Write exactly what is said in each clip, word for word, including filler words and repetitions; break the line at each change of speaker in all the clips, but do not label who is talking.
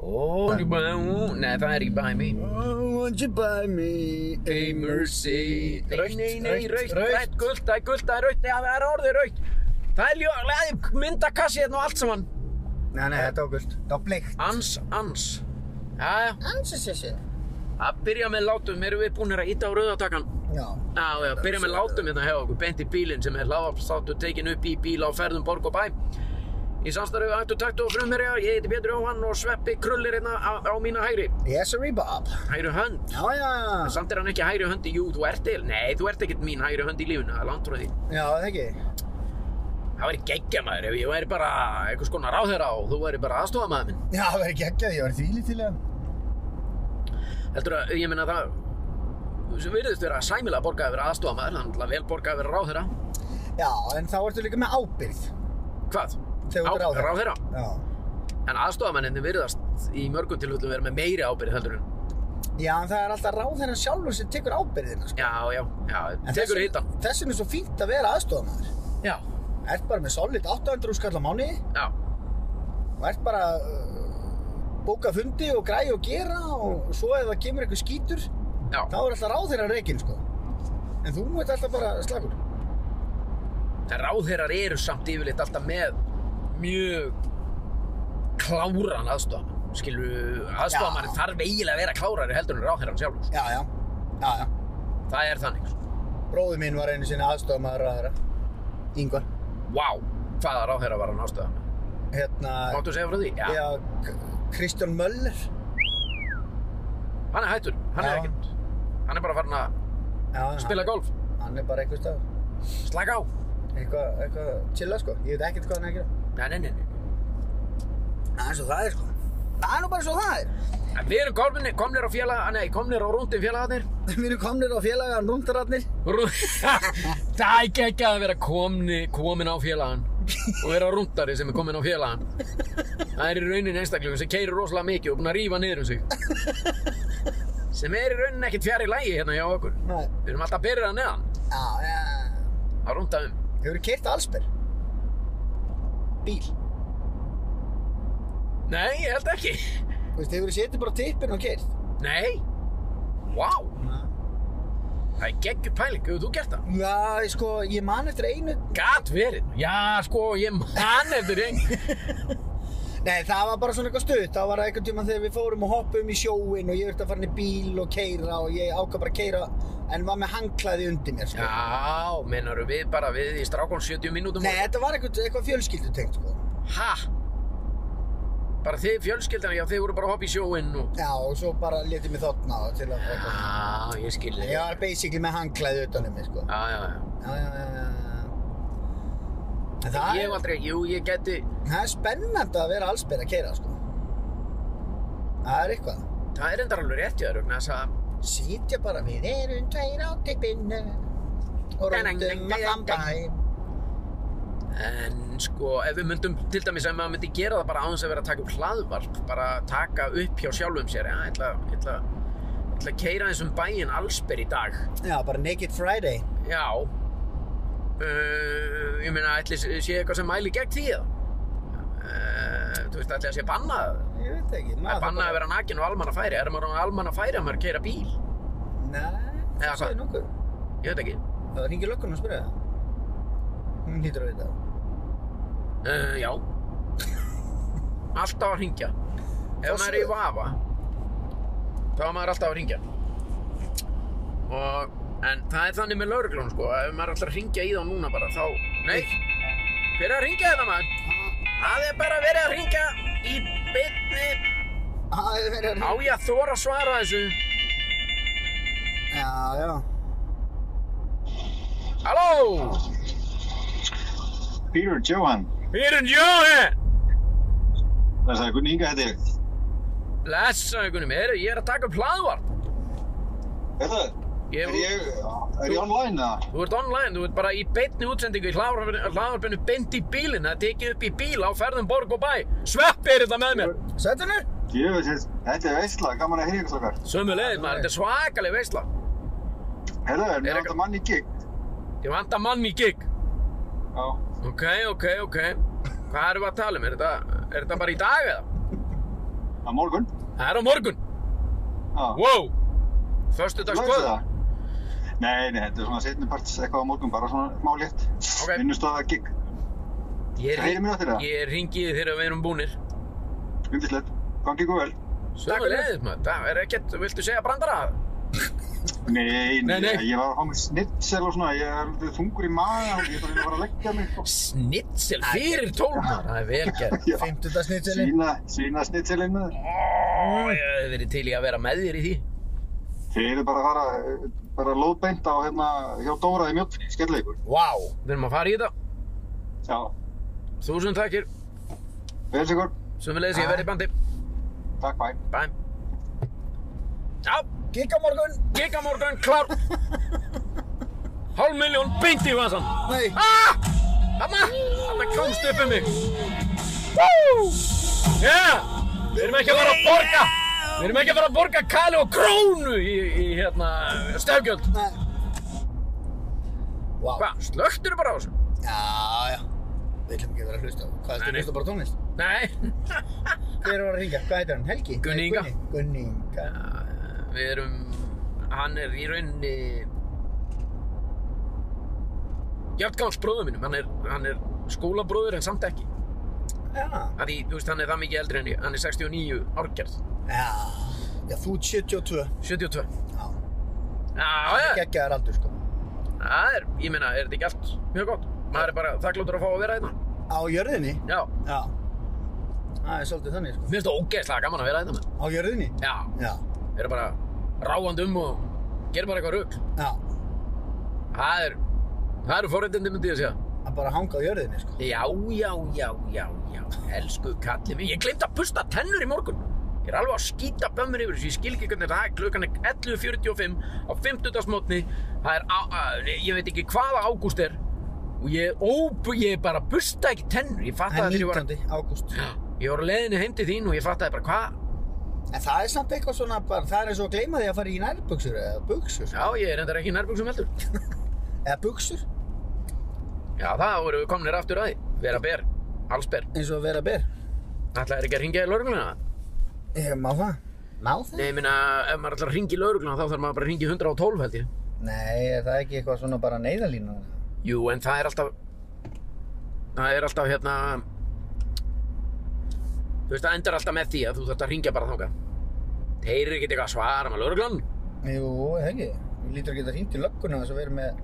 Oh, nei, það er ekki Buy Me.
Oh, won't you buy me
A mercy.
Rautt,
Nei, nei,
rautt,
rautt,
rautt.
rautt, gult, það er gult, það er rautt, já, það er orðið rautt. Það er ljó, myndakassi hérna og allt saman.
Nei, nei, þetta var gult. Það var bleikt.
Ans, ans. Jæja,
Ansesessi.
að byrja með látum, erum við búinir að íta á rauðatakan.
Já.
Já, já, byrja með látum hérna hjá okkur, beint í bílinn sem er hlaðvarpsþáttur tekin upp í bíl á ferðum borg og bæ. Í samstarfi við Hættu Taktu og Frumherja, ég heiti Pétur Jóhann og Sveppi krullir hérna á, á mína hægri.
Yes, sir, Bob.
Hægri hönd.
Já, já, já.
Samt er hann ekki hægri hönd í, jú, þú ert til. Nei, þú ert ekkert mín hægri hönd í lífinu, það er langt frá því.
Já, það ekki.
Það væri geggja maður ef ég væri bara einhvers konar ráðherra og þú væri bara aðstofamaður minn.
Já, það verður geggjað, ég var þvílið til að.
Heldur að, ég meina það, sem virðist vera sæmilega borgað yfir aðstofamaður, hann er vel borgað yfir ráðherra.
Já, en þá ertu líka með ábyrgð.
Hvað?
Þegar þú ert ráðherra.
ráðherra.
Já.
En aðstofamenninni virðast í mörgum tilfellum vera með meiri ábyrgð heldur en.
Já, en það er alltaf ráðherra sjálfur sem tekur ábyrgðina, sko.
Já, já, já,
En
tekur
þess-
hittan.
Þess vegna er svo fínt að vera aðstofamaður.
Já,
Ert bara með solid átta hundruð skall á mánuði
já,
og ert bara uh, bóka fundi og græja og gera og svo ef það kemur eitthvað skítur
já.
þá er alltaf ráðherra rekinn, sko. En þú ert alltaf bara slagur.
En ráðherrar eru samt yfirleitt alltaf með mjög kláran aðstofamann. Skilur, aðstofamann þarf eiginlega að vera klárari heldur en ráðherran sjálfur.
Já, já. Já, já.
Það er þannig. Sko.
Bróðir minn var einu sinni aðstofamaður ráðherra. Ingvar.
Vá, hvaða ráðherra var hann aðstofamann?
Hérna...
Máttu segja frá því? Já.
Já, K- Kristján Möller.
Hann er hættur, hann er
Já.
ekkert. Hann er bara farin að
Já,
spila
hann,
golf,
hann er bara eitthvað stað.
slaka á.
Eitthvað, eitthvað chilla, sko. Ég veit ekkert hvað hann er að gera.
Nei, nei, nei, nei.
Það er svo það er, sko. Það er nú bara svo það er.
En við erum komnir, komnir á félaga, nei, komnir á rúndin félagarnir.
Við erum komnir á félagan rúndararnir.
Rú- Það er ekki ekki að vera komni, komin á félagann og vera rúndari sem er komin á félagann. Það er í rauninni einstaklingum sem keyrir rosalega mikið og búinn að rífa niður um sig. Sem er í rauninni ekkert fjari lagi hérna hjá okkur.
Nei.
Við erum alltaf byrjað að neðan
Já, já.
að rúnda um.
Hefurðu keyrt allsber? Bíl.
Nei, ég held ekki.
Þú veist, hefurðu setið bara á tippinn og keyrt?
Nei. Vá,
Nei.
það er geggjur pæling. Hefur þú gert það?
Já, sko, ég man eftir einu...
Gat verið. Já, sko, ég man eftir einn.
Nei, það var bara svona eitthvað stutt. Það var einhvern tímann þegar við fórum og hoppum í sjóinn og ég þurfti að fara inn í bíl og keyra og ég ákvað bara að keyra en var með handklæði undir mér, sko.
Já, meinaru við bara við í strákon sjötíu mínútum?
Nei, þetta var eitthvað, eitthvað fjölskyldutengt, sko.
Ha? Bara þið fjölskyldan, já, þið voru bara að hoppa í sjóinn og...
Já, og svo bara letið mig þotna á til að...
Já, ég skil þig.
Ég var basically með handklæði utan um mig, sko.
Já, já, já.
Já, já, já, já. En það
Ég hef
er,
aldrei, jú, ég geti...
það er spennandi að vera allsber að keyra, sko. Það er eitthvað.
Það er endar alveg rétt í þér, vegna þess að...
Sitja bara, við erum tveir á tippinu og rúndum allan bæ.
En sko, ef við myndum, til dæmis ef maður myndi gera það bara án þess að vera að taka upp hlaðvarp, bara taka upp hjá sjálfum sér, já, ég ætla, ég ætla, ég ætla að keyra eins um bæinn allsber í dag.
Já, bara Naked Friday.
Já. Uh, ég meina, ætli sé eitthvað sem mæli gegn því það? Uh, þú veist, ætli að sé bannað?
Ég veit ekki.
Það er bannað að vera nakin og almanna færi. Er maður á almanna færi að maður keyra bíl?
Nei,
Eða
það
hvað?
segir nokkuð.
Ég veit ekki.
Það ringir löggunum að spyrja það. Hún hlýtur að vita það.
Uh, já. Alltaf að hringja. Ef maður er í vafa, þá er maður alltaf að hringja. Og, en það er þannig með lögreglunum, sko, að ef maður ætlar að hringja í þá núna bara, þá... Nei, hver er að hringja þetta, maður? Það er bara verið að hringja í beinni.
Það er verið að
Á ég að þora að svara þessu?
Já, já.
Halló!
Peter Johan.
Peter Johan!
Það sagði Gunni Inga þetta ég.
Blessaðu, Gunni, heyrðu, ég er að taka upp hlaðvarp.
Þetta,
Ég-
er ég, er ég online eða?
Þú ert online, þú ert bara í beinni útsendingu í hlaðvarpinu, hlaðvarpinu beint í bílinn. Það er tekið upp í bíl á ferðum borg og bæ. Sveppi er þetta með mér.
Sættu nú?
Jöfnir, þetta er veistla, gaman að heyra ykkur slokar.
Sömuleiðis, maður, þetta er svakaleg veisla.
Herðu, er
Er
mér
eitthvað-
alltaf mann í gig?
Ég vantar mann í gig.
Já.
Ok, ok, ok. Hvað erum við að tala um? Er þetta, er þetta bara í dag eða?
Á morgun?
Það er á morgun.
Já.
Wow. Föstudagskvöld.
það? Nei, nei, þetta er svona seinniparts eitthvað á morgun, bara svona smá létt.
Ok.
Vinnustofa gig.
Ég
Það heyrir mér eftir það.
Ég ringi þegar við erum búnir.
Yndislegt. Gangi ykkur vel.
Sömuleiðis maður. Það er ekkert, viltu segja brandara?
Nei,
Nei,
nei,
nei.
ég var að fá mig snitsel og svona, ég er alveg þungur í maga og ég er bara að fara að leggja mig. og-
Snitsel fyrir tólmar. Það er vel gert.
Já.
Fimmtudagsnitselin.
Svína, svína snitselinn með þér.
Ó, ég hef verið til í að vera með þér í því.
Þið eru bara að fara, bara lóðbeint á hérna hjá Dóra í Mjóddinni, skelleikur.
Vá. Við erum að fara í þetta.
Já,
Þúsund takkir.
vel sigur.
Sömuleiðis, ég verði í bandi.
Takk, bæ.
Bæ. Já.
Gig á morgun.
Gig á morgun, klár. Hálf miljón, beint í vasan.
Nei.
Ah! Þarna, þarna komst upp um mig. Woo! Yeah! Við erum ekki að fara að borga. Við erum ekki að fara að borga kali og krónu í, í hérna, stefgjöld.
Nei. Vá.
Hvað, slöktur bara á þessu?
Já, já. Við ætlum ekki að vera að hlusta. Hvað er
Nei,
þetta
nei.
hlusta bara tónlist?
Nei.
Hver var að ringja? Hvað heitir hann? Helgi?
Gunni
Nei,
Inga.
Gunni Inga.
Við erum, hann er í rauninni jafngámsbróður mínum, hann er, hann er skólabróður en samt ekki.
Já.
Af því, þú veist, hann er það mikið eldri en ég, hann er sextíu og níu árgerð,
Já. Já, þú ert sjötíu og tvö.
sjötíu og tvö.
Já.
Já, já,
Geggjaðar aldur, sko.
það er, ég meina, er þetta ekki allt mjög gott? Maður er bara þakkláttur að fá að vera hérna.
Á jörðinni?
Já,
Já. Það er svolítið þannig, sko.
mér finnst það ógeðslega gaman að vera hérna með.
Á jörðinni?
Já,
Já.
við erum bara ráandi um og gerum bara eitthvað rugl.
Já.
Það er, það eru forréttindi myndi ég að segja.
Að bara hanga á jörðinni, sko.
Já, já, já, já, já, elsku kallið minn. Ég gleymdi að busta tennur í morgun. Ég er alveg að skýta bömmur yfir þessu, ég skil ekki hvernig það er, klukkan er ellefu fjörutíu og fimm á fimmtudagsmótni. Það er, á, að, ég veit ekki hvaða ágúst er og ég, ó, ég bara busta ekki tennur. Ég fattaði
Það
þegar
er
ég var,
nítjándi ágúst.
ég var á leiðinni heim til þín og ég fattaði bara hvað.
En það er samt eitthvað svona bara, það er eins og að gleyma því að fara í nærbuxur eða buxur.
Já, ég er reyndar ekki í nærbuxum heldur.
Eða buxur,
Já, það voru við komnir aftur að því. Vera ber, alls ber.
eins og að vera ber.
Ætlaðir ekki að hringja í lögregluna?
Ég má það. Má það?
Nei, ég meina, ef maður ætlar að hringja í lögregluna þá þarf maður bara að hringja í hundrað og tólf held ég.
Nei, er það ekki eitthvað svona bara neyðarlínu?
Jú, en það er alltaf, það er alltaf hérna, þú veist, það endar alltaf með því að þú þarft að hringja bara þangað. Þeir eru ekkert eitthvað að svara með lögreglan.
Jú, það ekki. Við lítur að geta hringt í lögguna þess að vera með...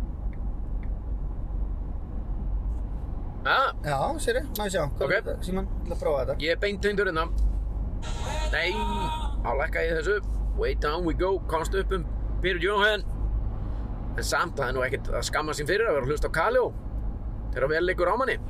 Ja,
Já, sér þið, má ég sjá. Hvað
Ok.
er þetta? Síman, ég ætla að prófa þetta.
ég er beint tengdur hérna. Nei, þá lækka ég þessu. Way down we go, komst upp um Peter Johan. En samt, það er nú ekkert að skamma sín fyrir að vera að hlusta á Kaljó. Þegar vel liggur á manni.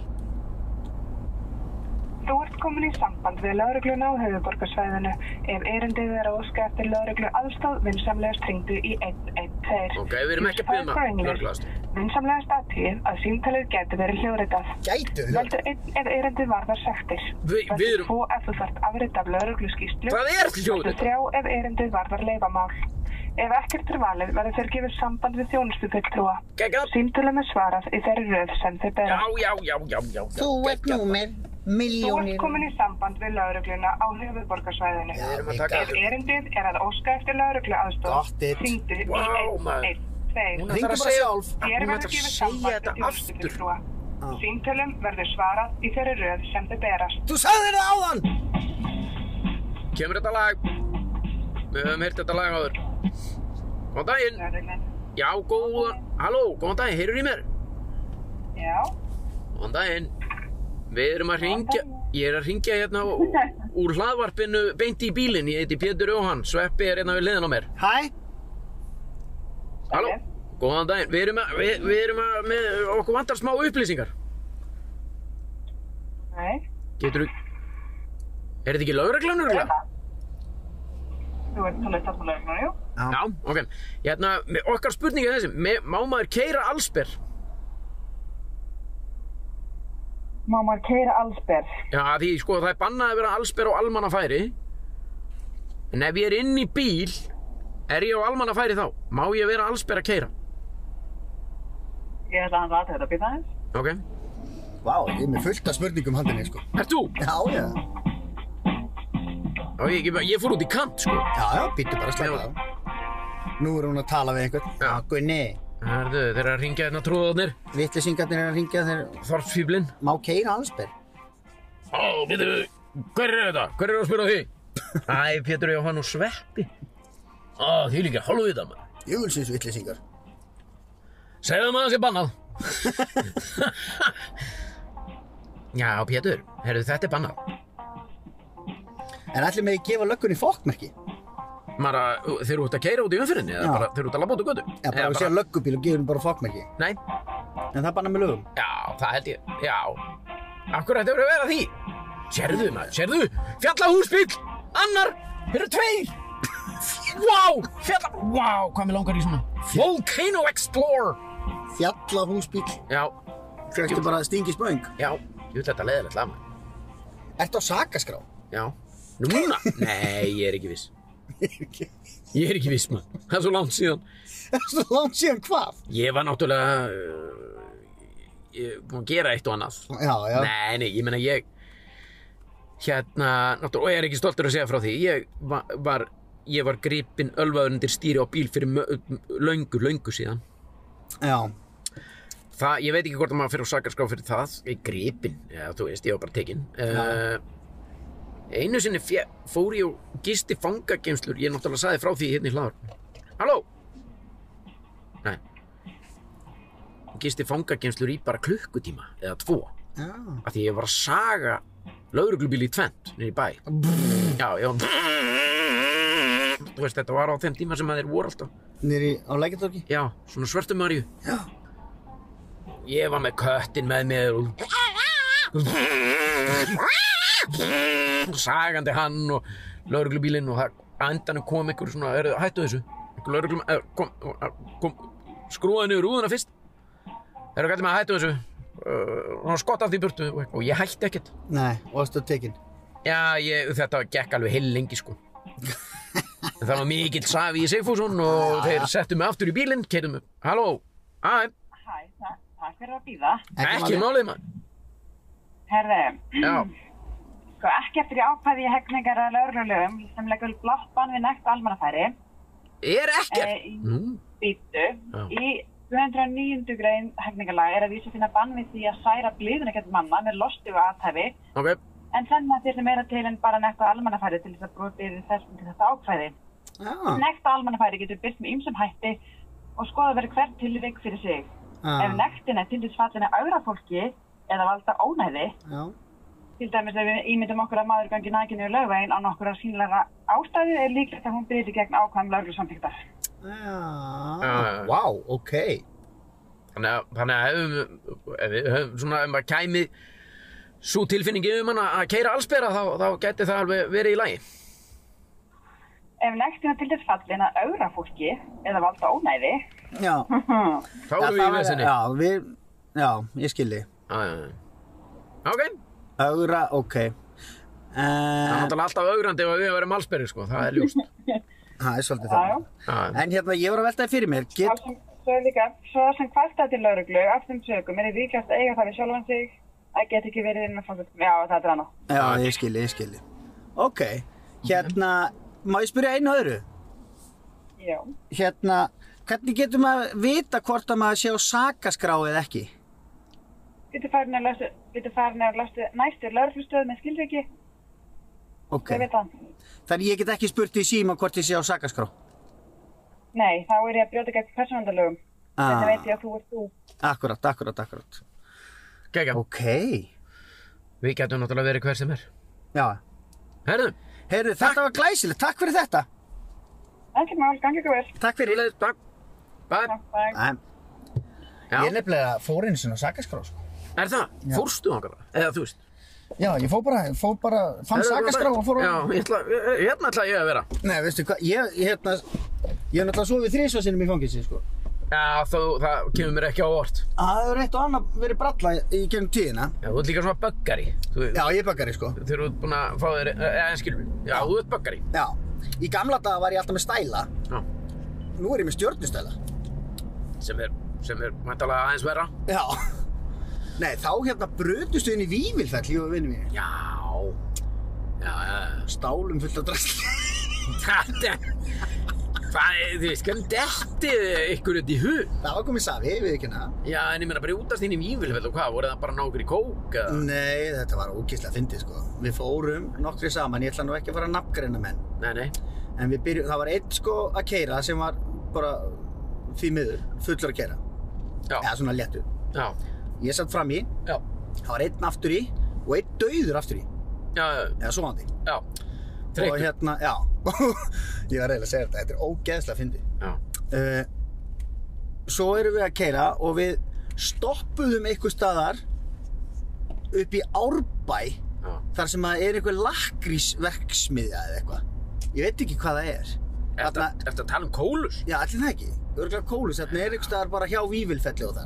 Þú ert komin í samband við lögregluna á höfuðborgarsvæðinu. Ef erindið er að óska eftir lögreglu aðstoð, vinsamlegast hringdu í einn einn tveir.
Ok, við erum ekki að biðja um að lögregluaðstoð.
Vinsamlegast athugið að símtalið gæti verið hljóðritað.
Gætu þau?
Veldu einn ef erindið varðar sektir.
Vi- við erum-
Veldu tvo ef þú þarft afrit af lögregluskýrslu.
Það er
Veldu
hljóðritað.
þrjá ef erindið varðar leifamál. Ef ekkert er valið verður þér gefið samband við þjónustufulltrúa.
Geggjað.
Símtölum er svarað í þeirri röð sem þeir bera.
Já, já, já, já, já.
Þú ert númer,
Þú
miljónir.
ert komin í samband við lögregluna á höfuðborgarsvæðinu.
Já,
erum að
við
taka-
Ef erindið er að óska eftir lögreglu aðstoð,
Gott it.
hringdu í
Vá,
einn
maður.
einn tveir.
Hún
Hringdu
ætlar að
bara
segja-
sjálf.
Þér
Hún
verður
ætlar að
gefið
segja
samband
þetta
við
aftur.
þjónustufulltrúa.
Já.
Símtölum verður svarað í þeirri röð sem þau berast.
Þú sagðir það áðan!
Kemur þetta lag? Við höfum heyrt þetta lag áður. Góðan daginn.
Lögreglan.
Já, góðan, halló, góðan daginn, heyrur í mér?
Já.
Góðan daginn. Við erum að hringja, ég er að hringja hérna ú- úr hlaðvarpinu beint í bílinn. Ég heiti Pétur Jóhann, Sveppi er hérna við hliðina á mér.
Hæ?
Halló,
Daginn.
góðan daginn. Við erum að, við, við erum að, með, okkur vantar smá upplýsingar.
Nei.
Getur þú, er þetta ekki lögreglan örugglega?
Þú ert talað stað með lögregluna, jú.
Já, ok. Hérna, með- okkar spurning er þessi, me- má maður keyra allsber?
Má maður keyra allsber?
Já, því sko það er bannað að vera allsber á almannafæri. En ef ég er inn í bíl, er ég á almannafæri þá? Má ég vera allsber að keyra?
Ég ætla að hann rata þetta býta aðeins.
Ok.
Vá, ég er með fullt af spurningum handinni, sko.
Ert þú?
Já, já.
Já, ég, ég, ég fór út í kant, sko.
Já, já, býttu bara að slaka á. Nú er hún að tala við einhvern.
Já.
Gunni,
Herðu, þeir eru að ringja hérna trúðarnir.
vitleysingarnir eru að ringja þeir
Þorpsfíblinn.
má keyra Allsber.
Ó, veitu, hver er þetta? Hver er að spila því? Æ, Pétur Jóhann og Sveppi. Ó, því líka, hálfu þetta, maður.
Júlsins vitleysingar.
Segðu maður að það sé bannað. Já, Pétur, herðu, þetta er bannað.
En ætlum við að gefa löggunni fokkmerki?
Maður að, þeir eru út að keyra út í umfyrinni, eða
Já.
bara, þeir eru út að labba út á götu.
Já, bara
Eða
við séum löggubíl og gefum bara fokkmerki.
Nei,
En það bannar með lögum.
já, það held ég, já. Af hverju ætti að vera því? Sérðu, maður, sérðu, fjallahúsbíll, annar, þeir eru tveir. Vá, fjalla, vá, hvað mér langar í svona. Volcano Explorer.
Fjallahúsbíl.
Já,
Fjöxtu bara að stingi spöng.
já, ég vil þetta leiðilegt lag, maður.
Ertu á sakaskrá?
Já, núna? Nei, ég er ekki viss. Ég er ekki viss, maður. Það er svo langt síðan.
Það er svo langt síðan hvað?
Ég var náttúrulega, uh, ég búinn að gera eitt og annað.
Já, já.
Nei, nei, ég meina ég, hérna, náttúrulega, og ég er ekki stoltur að segja frá því, ég var, var ég var gripinn ölvaður undir stýri á bíl fyrir mö- löngu, löngu síðan.
Já.
Það, ég veit ekki hvort að maður fyrir á sakarskrá fyrir það, ég er gripinn, já, þú veist, ég var bara tekinn. Uh, einu sinni fjö, fór ég og gisti fangageymslur, ég náttúrulega sagði frá því hérna í hlaðvarpinu. Halló? Nei. Gisti fangageymslur í bara klukkutíma, eða tvo.
Já.
Af því ég var að saga lögreglubíl í tvennt niður í bæ. Já, já. Þú veist, þetta var á þeim tíma sem að þeir voru alltaf.
Niðri á Lækjartorgi?
Já, svona svörtu Maríu.
Já.
Ég var með köttinn með mér og sagandi hann og lögreglubílinn og það á endanum kom einhver svona, er, hættu þessu. Einhver lögreglum, er, kom, kom, skrúaði niður rúðuna fyrst. Þeir eru gætið með að hættu þessu. Uh, og skott af því burtu og, og ég hætti ekkert.
Nei, og varstu tekinn?
Já, ég, þetta gekk alveg heil lengi sko. En það var mikill safi í Sigfússon og þeir settu mig aftur í bílinn, keyrðu mig. Halló, hæ,
Hæ, takk, takk fyrir að bíða.
ekki málið maður.
Herði,
Já,
sko ekki eftir í ákvæði í hegningar að lögreglulögum sem leggur blátt bann við nekt almannafæri.
er ekkert.
Eh, í
Nú,
býtu,
Já.
í tvö hundruð og níundu grein hegningarlaga er að vísa finna bann við því að særa blíðuna gegn manna með losti og athæfi,
ok,
en senna þér meira til en bara nekt almannafæri til þess að brotið þessum til þetta ákvæði.
Já.
Nekt almannafæri getur birt með ýmsum hætti og skoða verið hvert tilvik fyrir sig.
Já.
Ef nektin er til þess fallin að augra fólki eða valda ónæði,
Já.
til dæmis ef við ímyndum okkur að maður gangi nakinn yfir laugveginn á nokkurra sýnilegra ástæðu er líklegt að hún bryti gegn ákvæðum lögreglusamþykktar.
Já.
Já.
Vá, ok.
þannig að, þannig að ef, við- ef við höfum svona, ef maður kæmi svo tilfinning yfir mann að keyra allsbera þá, þá gæti það alveg verið í lagi.
Ef nektin er til þess fallin að augra fólki eða valda ónæði,
Já.
Þá erum við í vesinni.
Já, við, já, ég skilji.
Já, já, já. Ok,
Ögra, ok.
það er
Uh,
náttúrulega alltaf augrandi ef við verðum allsberi sko, það er ljóst.
það er svolítið
Já,
það.
Já,
En hérna, ég var að veltaði fyrir mér.
Sá
Get,
sem, svo líka, svo sem kvarta til lögreglu af þeim sögum er líkast að eiga það við sjálfan sig að geta ekki verið innan fangelsum. Já, það er annað.
já, ég skilji, ég skilji. Ok, hérna, má ég spyrja einu öðru?
Já.
Hérna, hvernig getur maður vita hvort að maður sé á sakaskrá eða ekki?
Getur farin að löstu, getur farin að löstu næstu lögreglustöð með skilriki.
Ok,
Ég veit það.
þannig ég get ekki spurt í síma hvort ég sé á sakaskrá?
Nei, þá er ég að brjóta gegn persónuverndarlögum.
Ah.
Þetta veit ég að þú ert þú.
Akkurat, akkurat, akkurat.
Gekka,
Ok,
við getum náttúrulega verið hver sem er.
já.
Herðu,
Heyrðu, þetta var glæsilegt, takk fyrir þetta.
Ekki mál, gangi ykkur vel.
Takk fyrir.
leið, takk. Bye.
Takk, bye.
Æ,
Já,
ég er nefnilega fór einu sinni á sakaskrá, sko.
er það?
Já.
Fórstu þangað bara? Eða þú veist?
Já, ég fór bara, fór bara, fann
Herðu,
sakaskrá og fór á...
Já, ég ætla, hérna ætla ég að vera.
Nei, veistu hvað, ég, ég hérna, ég hef náttúrulega sofið þrisvar sinnum í fangilsi, sko.
Já, þú, það kemur mér ekki á óvart.
Það hefur eitt og annað verið bralla í gegnum tíðina.
Já, þú ert líka svona böggari. Þú,
Já, ég er bakkari, sko.
Þegar þú ert búin að fá þér, eða en skilur við. Já, þú ert böggari.
Já, í gamla daga var ég alltaf með stæla.
Já,
Nú er ég með stjörnustæla.
sem er, sem er mæntalega aðeins verra.
Já. Nei, þá hérna brutust við inn í Vífilfell, ég og vinnu mínu.
Já, já, já.
Stálum fullt af drasli.
Þetta, hvað, þú veist, hvernig dettið ykkur þetta í hug?
Það var komið safi, við ekki hana.
Já, en ég meina brjótast inn í Vífilfell og hvað, voru það bara nákur í kók eða?
Nei, þetta var ógeðslega fyndið sko. Við fórum nokkri saman, ég ætla nú ekki að fara að nafngreina menn.
Nei, nei.
En við byrjum, það var einn sko að keyra sem var bara því miður, fullur að keyra.
Já.
Eða svona léttur.
Já.
Ég satt fram í,
Já.
það var einn aftur í og einn dauður aftur í.
Já, já.
Eða sofandi.
Já.
Og
Þreyttur.
hérna, já. Ég var reyðilega að segja þetta, þetta er ógeðslega fyndið.
Já.
Uh, svo erum við að keyra og við stoppuðum einhver staðar upp í Árbæ
Já.
þar sem að er einhver lakkrísverksmiðja eða eitthvað. Ég veit ekki hvað það er.
Ertu að, ertu að tala um kólus?
Já, allir það ekki. Örgulega Kólus, þarna er einhver staðar bara hjá Vífilfelli og þar.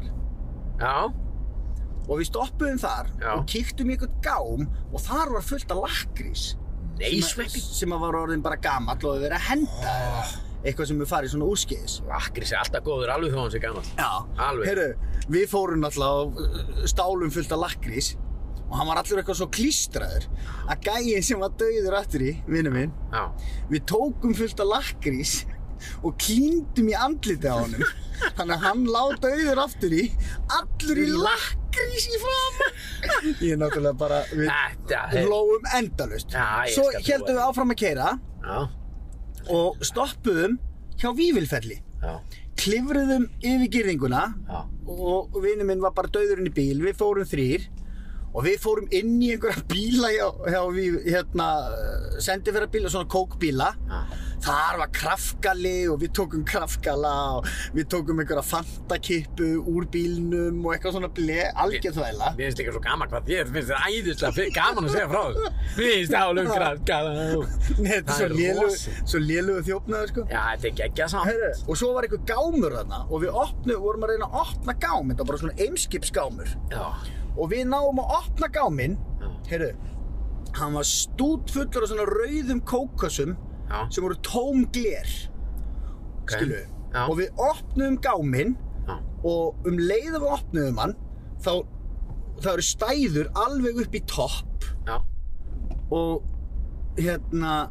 Já.
Og við stoppuðum þar
Já.
og kíktum í einhvern gám og þar var fullt af lakkrís.
Nei,
sem,
sveppi.
að- sem að var orðin bara gamall og verið að henda eða eitthvað sem við farið svona úrskeiðis.
Lakrís er alltaf góður, alveg þó hann sé gamall.
Já,
Alveg.
heyrðu, við fórum náttúrulega og stálum fullt af lakkrís og hann var allur eitthvað svo klístraður að gæinn sem var dauður aftur í, vinur minn,
Já.
við tókum fullt af lakkrís og klíndum í andlitið á honum þannig að hann lá dauður aftur í allur í lakkrís í framan. Ég er náttúrulega bara, við
Þetta, hey.
hlóum endalaust.
Já, ég
Svo
skal trúa
héldum við
því.
áfram að keyra
Já.
og stoppuðum hjá Vífilfelli,
Já.
klifruðum yfir girðinguna
Já.
og vinur minn var bara dauðurinn í bíl, við fórum þrír og við fórum inn í einhverja bíla hjá, hjá við, hérna, sendiferðarbíla, svona kókbíla.
Já.
Þar var krafgali og við tókum krafgala og við tókum einhverja fantakippu úr bílnum og eitthvað svona ble, algjör þvæla.
Mér finnst líka svo gaman hvað þér finnst þér æðislega fi- gaman að segja frá þessu. Mér finnst álum kraftgala.
Nei, þetta er
Það
svo
er
lélugu,
rosa.
svo lélugu þjófnaður, sko.
Já, þetta er geggjað samt.
Heyrðu, og svo var einhver gámur þarna og við opnum, vorum að reyna að opna gám, þetta var bara svona eimskipsgámur.
Já.
Og við náum að opna gáminn,
Já.
heyrðu, hann var stútfullur af svona rauðum kókkössum
Já.
sem voru tóm gler,
Ok.
skilu.
Já.
Og við opnum gáminn
Já.
og um leið að við opnum hann, þá, þá eru stæður alveg upp í topp
Já.
og hérna,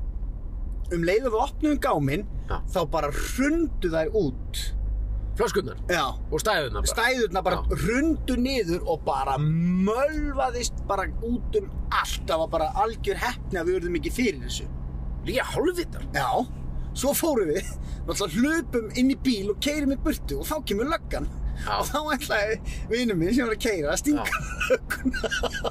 um leið að við opnum gáminn,
Já.
þá bara hrundu þær út.
Flöskurnar
Já.
og stæðurnar bara.
Stæðurnar bara
Já.
hrundu niður og bara mölvaðist bara út um allt. Það var bara algjör heppni að við urðum ekki fyrir þessu.
Líka hálfvitar.
Já, svo fórum við, náttúrulega hlupum inn í bíl og keyrum í burtu og þá kemur löggan.
Já.
Og þá ætlaði vinur minn sem var að keyra að stinga lögguna.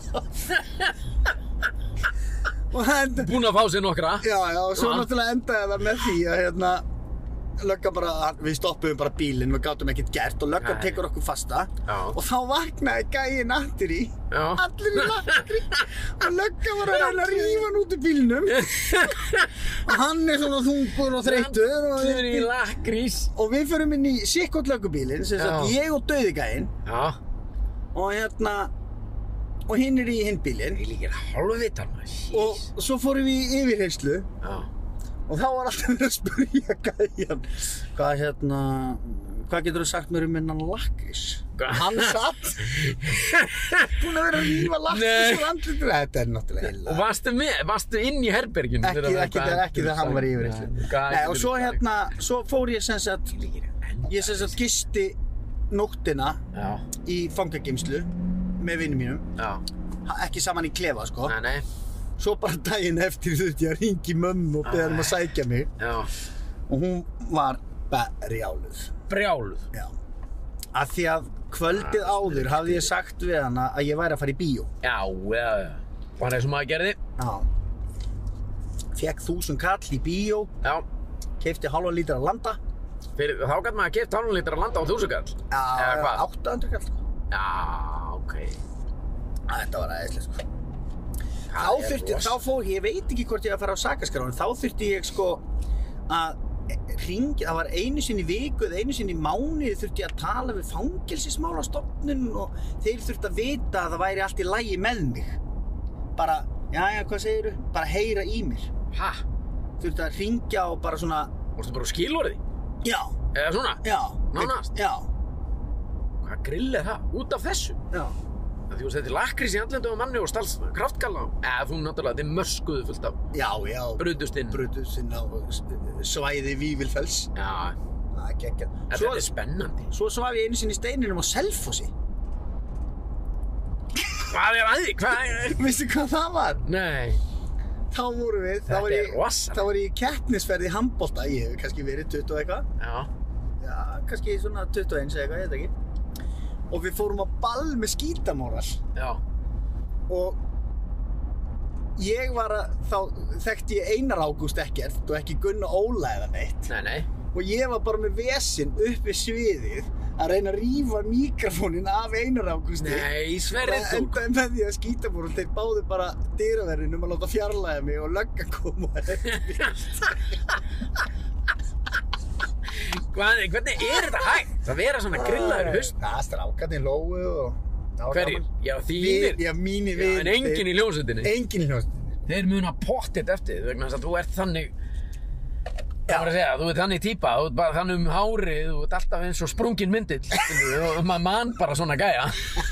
Og það
Búin að fá sér nokkra.
Já, já, og svo
Já.
náttúrulega endaði það með því að hérna lögga bara, við stoppuðum bara bílinn og gátum ekkert gert og löggan
Nei.
tekur okkur fasta
Já.
og þá vaknaði gæinn aftur í
Já.
allir í lakri og löggan var að reyna að rífa hann út úr bílnum og hann er svona þungur og þreyttur og,
Allir í lakrís.
og við förum inn í sikkot löggubílinn sem sagt
Já.
ég og dauði gæinn
Já.
og hérna og hinn er í hinn bílinn
Ég líkir hálfvitar maður.
og
Jeez.
svo fórum við í yfirheyrslu
Já.
og þá var alltaf verið að spyrja gæjan hvað hérna, hvað getur þú sagt mér um innan lakrís?
Hvað?
Hann satt búinn að vera að rífa lakrís
Nei.
úr andlitinu. Þetta er náttúrulega
Og
illa.
varstu með, varstu inn í herberginu?
Ekki, ekki, ekki, ekki þegar hann var í yfirheyrslu. Nei, og svo hérna, svo fór ég sem sagt, ég sem sagt gisti nóttina
Já.
í fangageymslu með vinnum mínum,
Já.
Ha- ekki saman í klefa sko.
Nei, nei.
Svo bara daginn eftir þurfti ég að ringi mömmu og beða um að sækja mig
Já.
og hún var berjáluð.
Brjáluð.
Já. Af því að kvöldið áður hafði ég sagt við hana að ég væri að fara í bíó.
Já, já, já. Var það sem maður gerði?
Já. Fekk þúsund kall í bíó,
Já.
keypti hálfa lítra að landa.
Fyrir, þá gæti maður að keypt hálfum lítra að landa á þúsugall. Eða hvað?
átta hundruð kall.
Já, ok.
Þetta var aðeinslega sko. Þá
Það er
þurfti,
rosa.
þá fór, ég veit ekki hvort ég að fara á sakaskráin, þá þurfti ég sko að ringi, það var einu sinni í viku eða einu sinni í mánuði þurfti ég að tala við fangelsismálastofnun og þeir þurfti að vita að það væri allt í lagi með mig. Bara, jæja, hvað segirðu? Bara heyra í mér.
Hæ?
Þurfti að ringja og bara svona,
Varstu bara á skilorði?
já,
Eða svona?
já.
Nánast?
Já,
Hvað grill er það? Út af þessu?
já.
Þú veist, þetta er lakrís í andlendum á manni og stals kraftgalla. Eða þú náttúrulega, þetta er möskuðu fullt af
Já, já.
brutust inn.
Brutust inn á svæði Vífilfells.
Já,
Það er geggjað.
þetta
Svo,
er spennandi.
svo svaf ég einu sinni í steininum á Selfossi.
Hvað er að því? Hvað er...
Veistu hvað það var?
Nei.
Þá vorum við, þá
Þetta
var
er
ég,
rosalegt.
þá var ég í keppnisferð í handbolta. Ég hef kannski verið tuttugu og eitthvað.
Já.
Já, kannski svona tuttugu og eins eða eitthvað, ég veit ekki. Og við fórum á ball með skítamóral.
Já.
Og ég var að, þá þekkti ég Einar Ágúst ekkert og ekki Gunnar Óla eða neitt.
Nei, nei.
Og ég var bara með vesinn upp við sviðið að reyna að rífa mikrofónin af Einar Ágústi.
Nei, sverrið
Það
þú.
endaði með því að skítamóral, þeir báðu bara dyraverðin um að láta fjarlæga mig og lögga koma og
Hvað, hvernig er þetta hægt? Það vera svona grillaður í haust.
Það strákarnir lógu og það var
Hverjir?
gaman.
Já, þínir.
Við, já, mínir
Já,
við.
en enginn í hljómsveitinni.
Enginn í hljómsveitinni.
Þeir muna pottitt eftir þig vegna þess að þú ert þannig Það var að segja, þú ert þannig típa, þú ert bara þannig um hárið, þú ert alltaf eins og sprungin myndill og maður man bara svona gæja.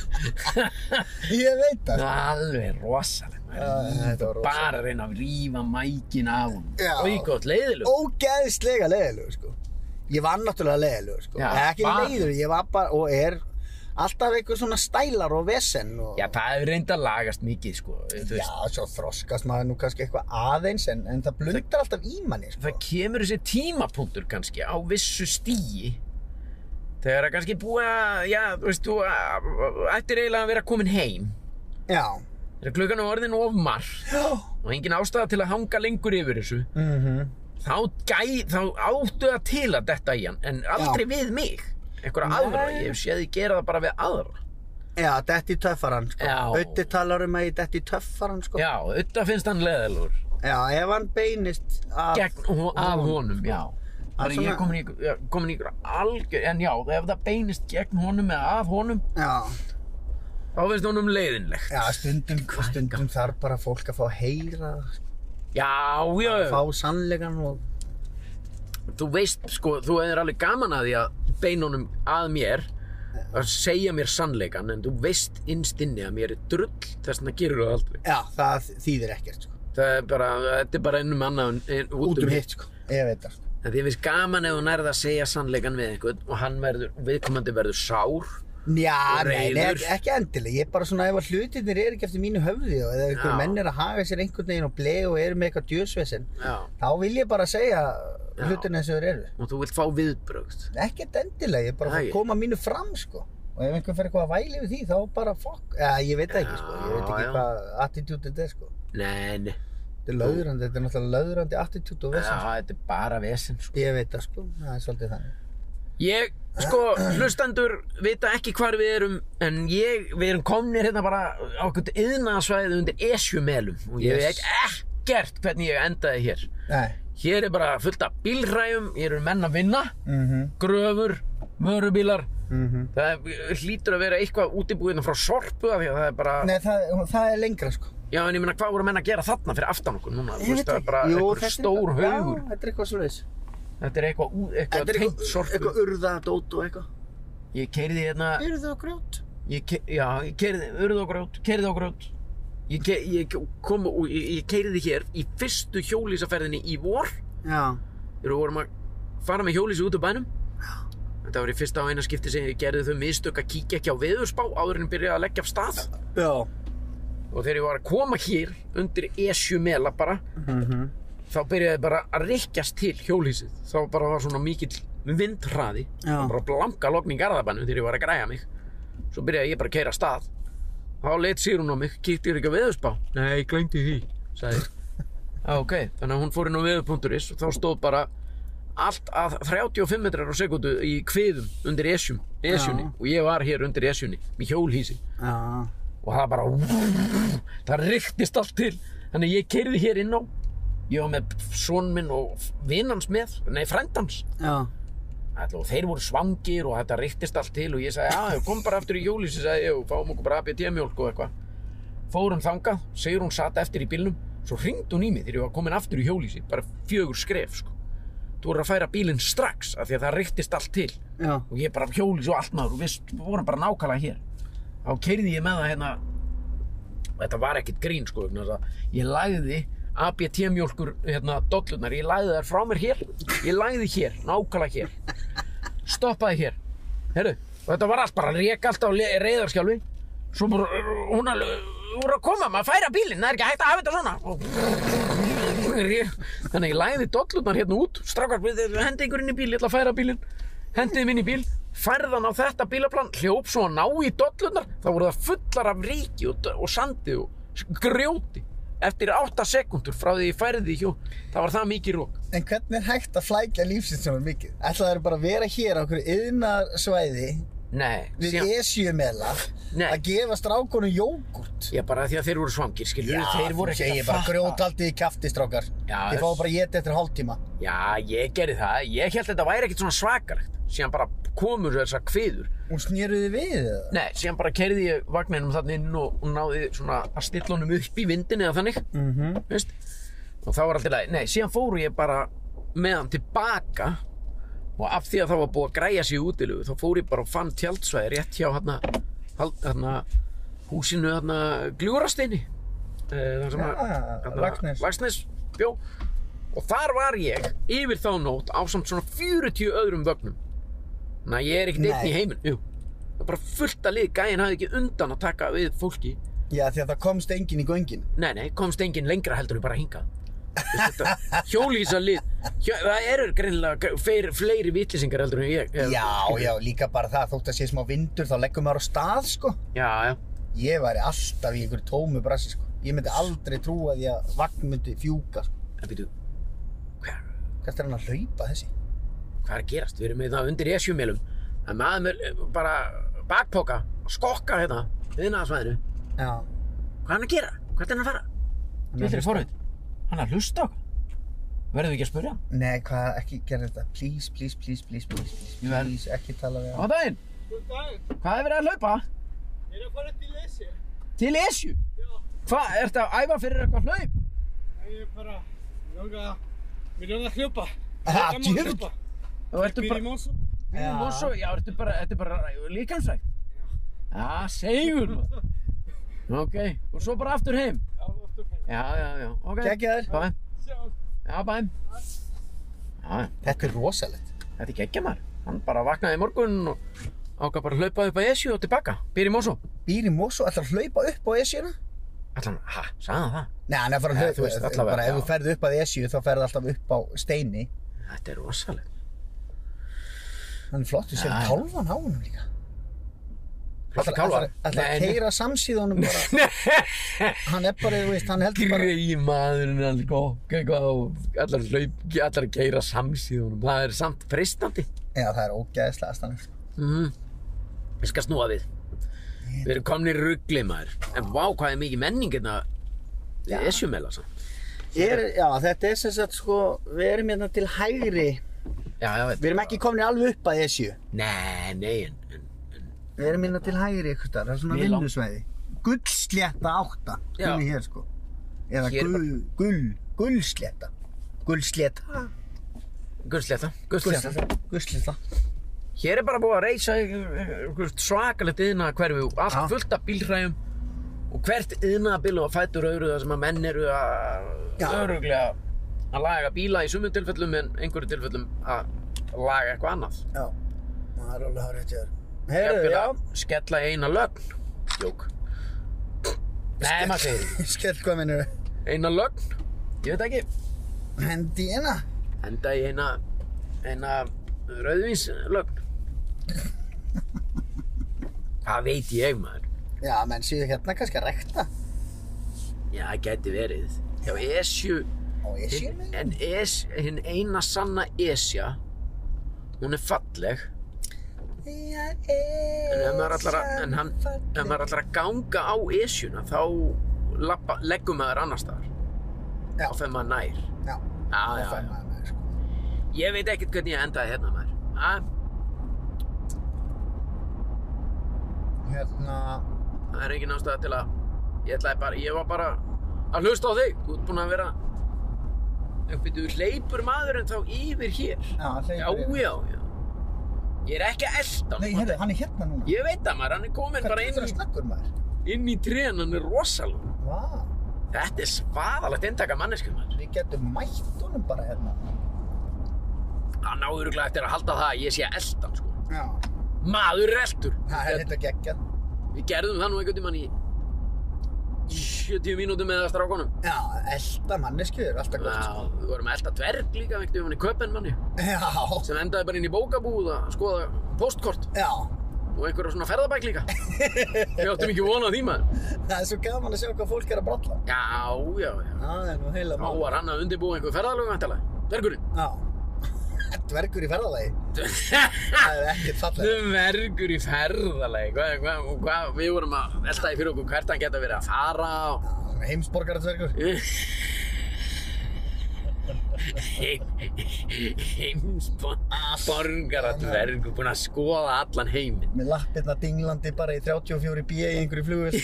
Ég veit það.
Alveg rosaleg,
Já, þetta var rosalegt.
bara að reyna að rífa mækin af hún.
Já.
Og í gott leiðilug.
Ógeðslega leiðilegur, sko. Ég var náttúrulega leiðilegur, sko.
Já,
Ekki
bara.
leiður, ég var bara, og er alltaf einhver svona stælar og vesen og...
Já, það hefur reynd að lagast mikið, sko. Þú
Já, svo þroskast maður nú kannski eitthvað aðeins, en, en það blundar alltaf í manni, sko.
það kemur þessi tímapunktur kannski á vissu stíi þegar það kannski búið að, já, þú veist, þú að- ættir eiginlega að vera komin heim.
Já.
Þegar klukkan er orðin of margt
Já.
og engin ástæða til að hanga lengur yfir þessu,
Mhm.
þá, gæ, þá áttu það til að detta í hann, en aldrei við mig. Einhverja
Nei.
aðra, ég hef séð þið gera það bara við aðra.
Já, detti í töffaran, sko.
Já.
Öddi talar um að ég detti í töffaran, sko.
Já, þetta finnst hann leðilegur.
Já, ef hann beinist af...
Gegn ho- af honum, já. Það er
svona-
ég komin í, ykkur- já, komin í ykkur algjör, en já, ef það beinist gegn honum eða af honum,
Já.
þá finnst honum leiðinlegt.
Já, stundum, stundum þarf bara fólk að fá að heyra,
Já, já,
fá sannleikan og...
þú veist, sko, þú hefur alveg gaman að því að beina honum að mér, að segja mér sannleikan, en þú veist innst inni að mér er drull, þess vegna gerur það aldrei.
Já, það þýðir ekkert, sko.
Það er bara, þetta er bara innum annað en- en
Út um hitt, sko. Ég veit það, sko.
En því finnst gaman ef þú nærð að segja sannleikan við einhvern og hann verður, viðkomandi verður sár.
Já,
Og
nei, nei,
reiður.
ekki, ekki endilega. Ég er bara svona ef að hlutirnir er ekki eftir mínu höfði og eða einhver
Já.
menn er að haga sér einhvern veginn og ble og eru með eitthvað djösvesen,
Já.
þá vil ég bara segja
Já.
hlutirna eins og þeir eru.
Og þú vilt fá viðbrögð.
Ekkert endilega, ég er bara að
Æ.
koma mínu fram, sko. Og ef einhver fer eitthvað að væli við því, þá bara fuck. Já, ég veit það ekki, sko. Ég veit ekki
Já, já.
hvað attitude þetta er, sko.
Nei, nei.
Þetta er löðrandi, þetta er náttúrulega löðrandi attitude og
Já,
vesen.
þetta er bara vesen, sko.
Ég veit það, sko. Það er svolítið þannig.
Ég, sko, hlustendur vita ekki hvar við erum, en ég, við erum komnir hérna bara á okkur iðnaðarsvæði undir Esjumelum og ég
Yes.
veit ekkert hvernig ég endaði hér.
Nei.
Hér er bara fullt af bílhræjum, hér eru menn að vinna,
Mhm.
gröfur, vörubílar.
Mhm.
Það hlýtur að vera eitthvað útibúið frá Sorpu af því að það er bara...
Nei, það, það er lengra, sko.
Já, en ég meina, hvað voru menn að gera þarna fyrir aftan okkur núna? Þú
Ég
veist,
veit
það er
ekki.
bara
Jú,
einhver
þetta er
stór
eitthvað-
haugur.
Já, þetta er eitthvað svoleiðis.
Þetta er eitthvað, ú- eitthvað
Þetta er
tengt
eitthvað,
Sorpu.
eitthvað urða, dót og eitthvað.
Ég keyrði hérna...
Urða og grjót.
Ég, ke- já, ég keyrði, urð og grjót, keyrði og grjót. Ég, ke- ég kom og ég, ég keyrði hér í fyrstu hjólísaferðinni í vor.
Já.
Þegar við vorum að fara með hjólísi út úr bænum. Þetta var í fyrsta og eina skipti sem ég gerði þau mistök að kíkja ekki á veðurspá áður en byrjaði að leggja af stað.
Já.
Og þegar ég var að koma hér undir Esjumela bara,
Mhm.
þá byrjaði bara að rykkjast til hjólísið. Þá bara var svona mikill vindhraði.
Já.
Bara blanka logn í Garðabænum þegar ég var að græja mig. Svo byrjaði ég bara að keyra af stað. Þá leit Sigrún á mig, kíkti þér ekki á veðurspá? Nei, gleymdi því, sagði ég. Já, ok, þannig að hún fór inn á veður.is og þá stóð bara allt að þrjátíu og fimm metrar á sekundu í kviðum undir Esjum, Esjunni.
Já.
Og ég var hér undir Esjunni, með hjólhísi.
Já.
Og það bara, það ryktist allt til. Þannig að ég keyrði hér inn á. Ég var með son minn og vinans með, nei, frændans.
Já.
Og þeir voru svangir og þetta ryktist allt til og ég sagði, já, kom bara aftur í hjólhísi, sagði ég, og fáum okkur bara A B T-mjólk og eitthvað. Fórum þangað, segir hún sat eftir í bílnum, svo hringdi hún í mig þegar ég var komin aftur í hjólhísi, bara fjögur skref, sko. Þú voru að færa bílinn strax af því að það ryktist allt til.
Já.
Og ég bara hjólhísi og allt maður og við vorum bara nákvæmlega hér. þá keyrði ég með það hérna, þetta var ekkert grín sko, vegna þess að ég lagði A B T mjólkur hérna dollurnar, ég lagði þær frá mér hér, ég lagði hér, nákvæmlega hér, stoppaði hér, heyrðu, og þetta var allt bara, rék allt á reiðarskjálfi, svo bara, hún alveg, voru að koma, maður færa bílinn, það er ekki hægt að hafa þetta svona, og þannig ég lagði dollurnar hérna út, strákar, hendi einhver inn í bíl, ég ætla að færa bílinn, hendiði minn í bíl, færðan á þetta bílaplan, hljóp svo að ná í dollurnar, þá voru það fullar af ríki og, og sandi og grjóti. Eftir átta sekúndur frá því ég færði hjó, það var það mikið rók.
En hvernig er hægt að flækja lífsins svona mikið? Ætla það bara að vera hér á einhverju iðnarsvæði
Nei,
við
síðan,
Esjumela að gefa strákunum jógurt?
Já, bara því að þeir voru svangir, skilur, þeir voru ekki
ég bara grjótaldið í kjafti, strákar.
Já,
Þið fáðu bara að éta eftir hálftíma.
Já, ég gerði það, ég held að þetta væri ekkert svona svakalegt, síðan bara komur þessar kviður.
Og snéruðu þið við eða?
Nei, síðan bara keyrði ég vagninum þarna inn og, og náði svona að stilla honum upp í vindin eða þannig,
Mhm.
veist? Og þá var alltaf leið, nei, síðan fóru ég bara með hann tilbaka og af því að það var búið að græja sig í útilegu, þá fór ég bara og fann tjaldsvæði rétt hjá hérna, hérna húsinu hérna Gljúfrasteini, eh, þar sem að
Ja, Laxness.
Laxness bjó, og þar var ég yfir þá nótt ásamt svona fjörutíu öðrum vögnum. Þannig að ég er ekkert einn í
Nei.
heiminn, jú. Það var bara fullt að lið, gæinn hafði ekki undan að taka við fólki.
Já, því að það komst enginn í göngin.
Nei, nei, komst enginn lengra heldur en bara hingað. Hjólísa lið, hjó, það eru greinilega fleiri, fleiri vitlýsingar heldur en ég.
Já, já, líka bara það, þótt að sé smá vindur, þá leggum maður á stað, sko.
Já, já.
Ég væri alltaf í einhverju tómu brassi, sko. Ég myndi aldrei trúa því að vagn myndi fjúka, sko.
En byrju, hvað,
Hvert er hann að hlaupa þessi?
hvað er að gerast? Við erum með það undir Esjumélum. Það er maður með bara bakpoka og skokka hérna, iðnaðarsvæðinu.
Já.
Hvað er hann að gera? Hvert er hann að fara?
Hann er
Þú
að
er forveit. Hann er að hlusta á okkur. Verðum við ekki að spyrja hann?
Nei, hvað, ekki gera þetta. Please, please, please, please, please, please,
Ég verð-
please, ekki tala við
Á
hann.
daginn,
God dag.
hvað er verið að hlaupa?
Ég er að fara til Esju.
Til Esju?
Já.
Hvað, ertu að æfa fyrir eitthvað hlaup?
Ég er bara, ég er að, mér er að hljópa.
Ah,
Gaman að
djöfull.
hljópa.
Og ertu bara,
Bíl í Mósó.
já, Mosso, já, ertu bara, ertu bara líkamsrækt? Já, segur maður. Ok, og svo bara aftur heim?
Já, aftur heim.
Já, já, já, ok.
Geggjaður.
Bæ,
Sjá.
já, bæ. Já,
Þetta er rosalegt.
þetta er geggja maður. Hann bara vaknaði í morgun og ákvað bara að hlaupa upp að Esju og tilbaka. Býr í Mosso.
Býr í Mosó, ætlar að hlaupa upp á Esjuna?
Ætla hann, ha, sagði hann það?
Nei, hann er að fara að
Nei,
hlaupa,
þú veist, allavega,
bara ef
já.
þú ferð upp að Esju þá ferð alltaf upp á Steini.
Þetta er rosalegt.
Hann er flott, við séum
Já, já.
kálfan á honum líka.
Flotti kálfar?
Ætlar að keyra samsíðunum bara. Hann er bara, þú veist, hann heldur bara.
Grei maðurinn alveg góð, eitthvað og allar hlaup, allar að keyra samsíðunum. Það er samt freistandi.
Já, það er ógeðslega stannig.
Mhm. Ég skal snúa við. Við erum komnir í rugli maður. En vá, hvað er mikið menning hérna við Esjumela samt.
Er, já, þetta er sem sagt, sko, við erum hérna til hægri.
Já, já,
Við erum ekki komin alveg upp að Esju.
Nei, nei, en, en, en
Við erum hérna til hægri ykkur þar, það er svona
Við lang-
vinnusvæði. Gullslétta átta,
Já.
komið hér sko. Eða
Hér er
gull, gull, gullslétta. Gullslétta.
Gullslétta, gullslétta.
Gullslétta.
Hér er bara búið að reisa einhvert svakalegt iðnaðarhverfi og allt
Já.
fullt af bílhræjum og hvert iðnaðarbíl og fætur öðru þar sem að menn eru að
Já.
örugglega að laga bíla í sumum tilfellum en einhverju tilfellum að laga eitthvað annað.
Já, það er alveg hárið til þér. Heyrðu,
Jafnvel
já.
að skella í eina lögn. Jók. Nei, maður segir því.
Skell, hvað minnur við?
Eina lögn? Ég veit ekki.
Hendi í hérna.
Enda í eina, eina rauðvínslögn. Hvað veit ég maður?
Já, menn séu hérna kannski að rekta.
Já, það gæti verið. Já, Esju.
Á Esju
Hinn-
með?
En es, hinn eina sanna Esja, hún er falleg.
Já,
En ef maður ætlar að, en hann, ef maður ætlar að ganga á Esjuna, þá lappa, leggum maður annars staðar.
Já.
Þá fer maður nær.
Já,
Já,
það
já,
fær
já.
maður með, sko.
Ég veit ekkert hvernig ég endaði hérna maður. Ha?
Hérna,
Það er engin ástæða til að, ég ætlaði bara, ég var bara að hlusta á þig. Þú ert búinn að vera, ef þú hleypur maðurinn þá yfir hér.
já, hleypur
Já,
yfir.
já, já. Ég er ekki að elta hann.
Nei, heyrðu, hann er hérna núna.
Ég veit það maður, hann er kominn bara inn
Hvað er
í,
snakkur maður?
inn í trén, hann er rosalega.
Vá.
Þetta er svaðalegt eintak af manneskjum maður.
Við getum mætt honum bara hérna.
Hann á örugglega eftir að halda það að ég sé að elta hann, sko.
Já.
Maður er eltur.
Það er þetta geggjað.
Við gerðum það nú einhvern tímann í sjötíu mínútum með það strákunum.
Já, elta manneskjur er alltaf gott,
Já,
sko.
við vorum að elta dverg líka einhvern tímann í Köpenmanni
Já.
sem endaði bara inn í bókabúð að skoða póstkort
Já.
og einhverja svona ferðabæk líka. Við áttum ekki von á því maður.
Það er svo gaman að sjá hvað fólk er að bralla.
Já, já, já.
Það er nú heila
Þá var hann að undirbúa einhver ferðalög væntanlega. Dvergurinn.
Já. Dvergur í ferðalagi. Það er ekkert fallegt.
Dvergur í ferðalagi. Hvað, hvað, hvað, við vorum að velta í fyrir okkur hvert hann geta verið að fara og...
Svona heimsborgaradvergur.
Heimsborgaradvergur, búinn að skoða allan heiminn.
Með lappirna dinglandi bara í þrjátíu og fjögur B í einhverju flugvél.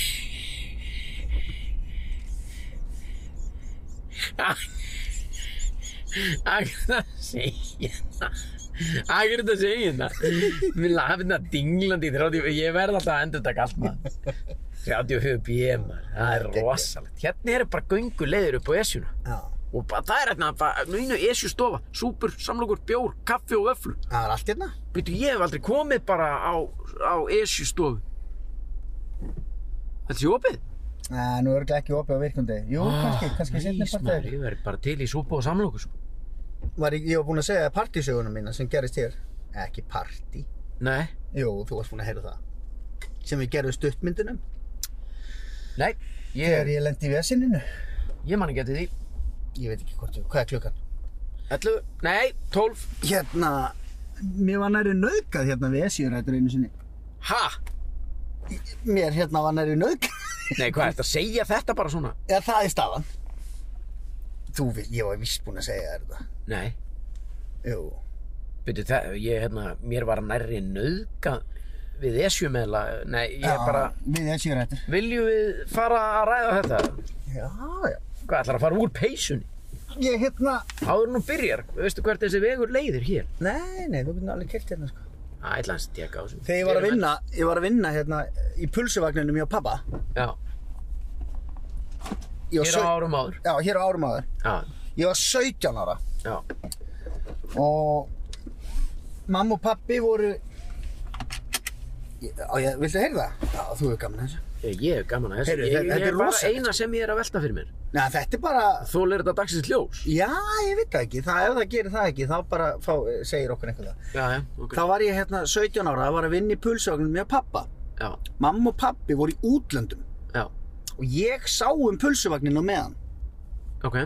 Akkur það segja það. Akkur það segja það. Með lappirna dinglandi í þrjátíu, ég verð alltaf að endurtaka allt maður. þrjátíu og fjögur B maður, það er rosalegt. Hérna eru bara gönguleiðir upp á Esjuna.
Já.
Og bara, það er hérna bara, nýju Esjustofa, súpur, samlokur, bjór, kaffi og vöfflur.
Það er allt hérna.
Býtu, ég hef aldrei komið bara á, á Esjustofu. Þetta sé opið?
Nei, nú er örugglega ekki opið á virkundi. Jú, kannski, kannski seinni
Næs, maður,
partæður.
ég verði bara til í súpu og samlokur, sko.
Var ég, ég var búinn að segja partysöguna mína sem gerist hér. Ekki partí.
Nei.
Jú, þú varst búinn að heyra það. Sem við gerðum stuttmyndunum.
Nei,
Þegar
ég,
ég lendi í vesininu.
ég man ekki eftir því.
Ég veit ekki hvort, hvað er klukkan?
ellefu, nei, tólf.
Hérna, mér var næri nauðgað hérna við Esjurætur einu sinni.
Ha?
Mér hérna var næri nauðgað.
Nei, hvað, ertu að segja þetta bara svona?
Já, það er staðan. Þú, vi- ég var víst búinn að segja þér þetta.
Nei.
Jú.
Býtu, það, ég, hérna, mér var nærri nauðgað við Esjumeðla. Nei, ég bara,
við Esjurætur.
viljum við fara að ræða þetta?
Já, já.
Hvað, ætlar að fara úr peysunni?
Ég hérna,
Áður nú byrjar, veistu hvert þessi vegur leiðir hér?
nei, nei, þú getur alveg kert hérna, sko.
Æ, ætla hans að tjekka á þessu.
Þegar ég var að vinna, ég var að vinna hérna í pulsuvagninum hjá pappa.
Já,
Ég var
hér á
sau-
árum áður.
Já, hér á árum áður.
Já,
Ég var sautján ára
já.
og mamma og pappi voru... Já, ég, viltu heyra það? Já, þú er gaman að þessu.
Ég, ég hef gaman að þessu.
Heyrðu,
Ég,
þetta-
ég
þetta er
er bara
rosalegt.
eina sem ég er að velta fyrir mér.
Nei, þetta er bara...
Þólir þetta dagsins ljós?
Já, ég veit það ekki. Það, ef það gerir það ekki, þá bara fá, segir okkur einhver það.
Já, já, ok.
Þá var ég hérna sautján ára, var að vinna í pulsuvagninum með pappa.
Já,
Mamma og pappi voru í útlöndum
já,
og ég sá um pulsuvagninu með hann.
ok.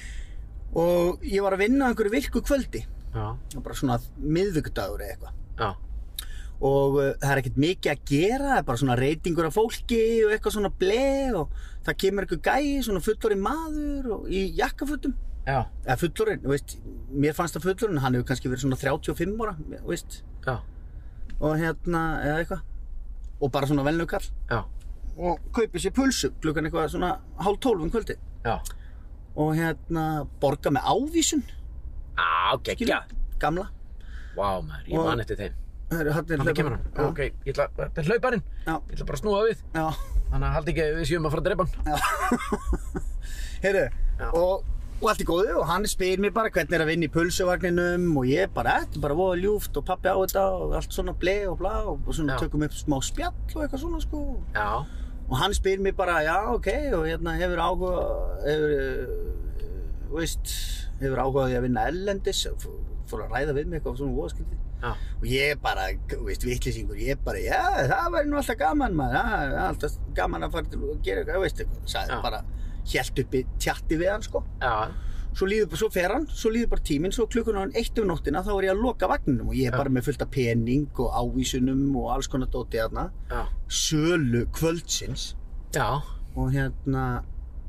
Og ég var að vinna á einhverju virku kvöldi.
Já,
Það var bara svona miðvikudagur eða eitthvað.
já,
Og uh, það er ekkert mikið að gera, það er bara svona reytingur af fólki og eitthvað svona ble og það kemur einhver gæi, svona fullorinn maður og í jakkafutum.
já,
Eða fullorinn, þú veist, mér fannst það fullorinn, hann hefur kannski verið svona þrjátíu og fimm ára, þú veist,
já,
og hérna, eða eitthvað. Og bara svona velnug kall.
já,
Og kaupið sér pulsu klukkan eitthvað svona hálf tólf um kvöldi.
já.
Og hérna, borga með ávísun,
Á, geggja.
gamla.
Vá, maður, ég
Og-
man eftir þeim.
Það er hann
Þannig kemur hann.
Já.
Ok, ég ætla, þetta er hlauparinn.
Já.
Ég ætla bara að snúa við.
Já.
Þannig að haldi ekki að við séum að fara að drepa hann.
Heyrðu,
Já.
og, og allt í góðu og hann spyr mér bara hvernig er að vinna í pulsuvagninum og ég bara, þetta er bara voða ljúft og pappi á þetta og allt svona ble og bla og, og svona
Já.
tökum upp smá spjall og eitthvað svona sko.
Já,
Og hann spyr mér bara, já, ok, og hérna hefur áhuga, hefur, uh, veist, hefur áhuga á því að vinna erlendis, f- fór að ræða við mig eitthvað svona voðaskildi.
já,
Og ég bara, þú veist, vitlýsingur, ég bara, já, það væri nú alltaf gaman, maður, já, það er alltaf gaman að fara til að gera eitthvað, veist eitthvað, sagði
Já.
bara, hélt uppi tjatti við hann, sko.
já,
Svo líður bara, svo fer hann, svo líður bara tíminn, svo klukkan á hann eitt um nóttina, þá er ég að loka vagninum og ég er
Já.
bara með fullt af pening og ávísunum og alls konar dóti þarna,
já,
sölu kvöldsins
já,
og hérna,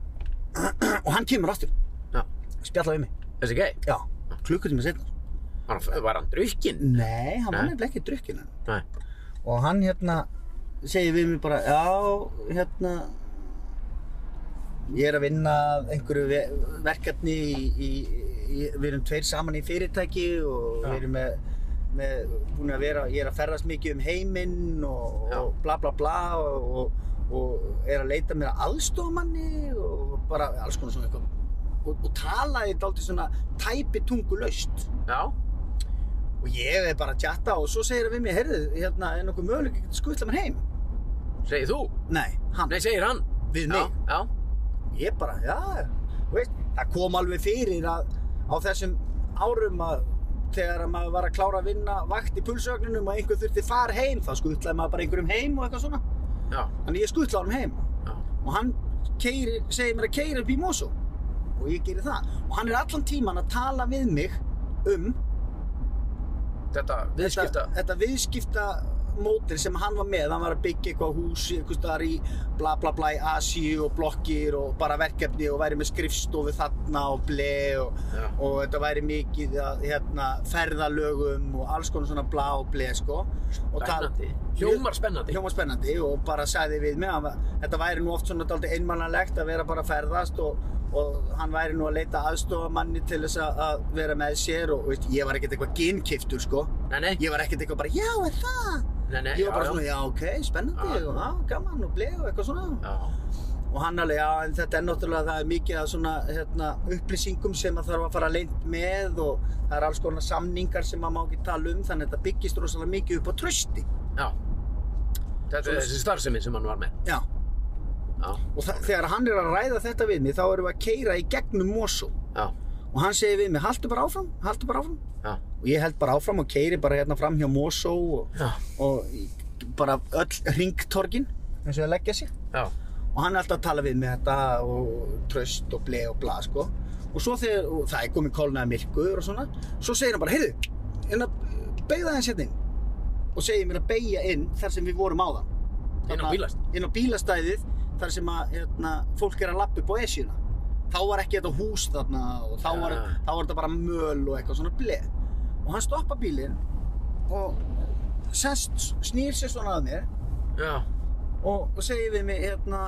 og hann kemur aftur,
já.
spjalla við mig,
Þessi gæi,
já, klukkutíma seinna.
var hann, var hann drukkinn?
Nei, hann var
Nei.
nefnilega ekki drukkinn hann.
Nei,
Og hann hérna segir við mig bara, já, hérna, ég er að vinna að einhverju ve verkefni í, í, í, við erum tveir saman í fyrirtæki og
Já.
við erum með með, búin að vera, ég er að ferðast mikið um heiminn og, og bla bla bla og, og, og er að leita mér að aðstofamanni og bara alls konar svona eitthvað. Og, og talaði dálítið svona tæpi tungulaust.
Já.
Og ég er bara að tjatta og svo segir hann við mig, heyrðu, hérna, er nokkuð möguleik að geta skutla mér heim?
Segir þú?
Nei, hann.
Nei, segir hann.
Við mig.
Já, já.
Ég bara, já, þú veist, það kom alveg fyrir að á þessum árum að þegar maður var að klára að vinna vakt í pulsögninum og einhver þurfti far heim, þá skutlaði maður bara einhverjum heim og eitthvað svona.
Já.
Þannig ég skutlaði honum heim.
Já.
Og hann keyrir, segir mér að keyra upp í Mosó. Og ég geri það. Og hann er allan tíman að tala við mig um
Þetta viðskipta.
Þetta, þetta viðskipta mótil sem hann var með, hann var að byggja eitthvað hús eitthvað staðar í bla bla bla í Asíu og blokkir og bara verkefni og væri með skrifstofu þarna og ble og, og þetta væri mikið að hérna, ferðalögum og alls konar svona bla og ble sko. Og
spennandi. Hljómar spennandi.
Hljómar spennandi og bara sagði við mig að þetta væri nú oft svona dálítið einmannalegt að vera bara að ferðast og og hann væri nú að leita aðstofamanni til þess að vera með sér og veist, ég var ekkert eitthvað ginnkeyptur sko.
Nei, nei.
Ég var ekkert eitthvað bara, já, er það?
Nei, nei,
ég var bara
já,
svona, já, ok, spennandi
já,
og já, gaman og bleið og eitthvað svona.
Já.
Og hann alveg, já, en þetta er náttúrulega, það er mikið af svona hérna, upplýsingum sem maður þarf að fara leynt með og það er alls konar samningar sem maður má ekki tala um, þannig að þetta byggist rosalega mikið upp á trausti.
Já. Þetta er þessi starfsemi sem hann var með.
Já.
Já.
Og þegar hann er að ræða þetta við mig, þá erum við að keyra í gegnum Mosó.
Já.
Og hann segir við mig, haltu bara áfram, haltu bara áfram.
Já.
Og ég held bara áfram og keyri bara hérna fram hjá Mosó og, og bara öll hringtorgin eins og að leggja sig.
Já.
Og hann er alltaf að tala við mig þetta og traust og ble og bla sko. Og svo þegar, og það er komið kólnaði myrkur og svona, svo segir hann bara, heyrðu, inn að beygja aðeins hérna inn. Og segir mér að beygja inn þar sem við vorum áðan.
Inn á bílastæðið?
Inn á bílastæðið, þar sem að hérna, fólk er að lappa upp á Esjuna. Þá var ekki þetta hús þarna og þá var,
ja.
þá var þetta bara möl og eitthvað svona ble. Og hann stoppa bílinn og sest, snýr sér svona að mér.
Já.
Og, og segir við mig, hérna,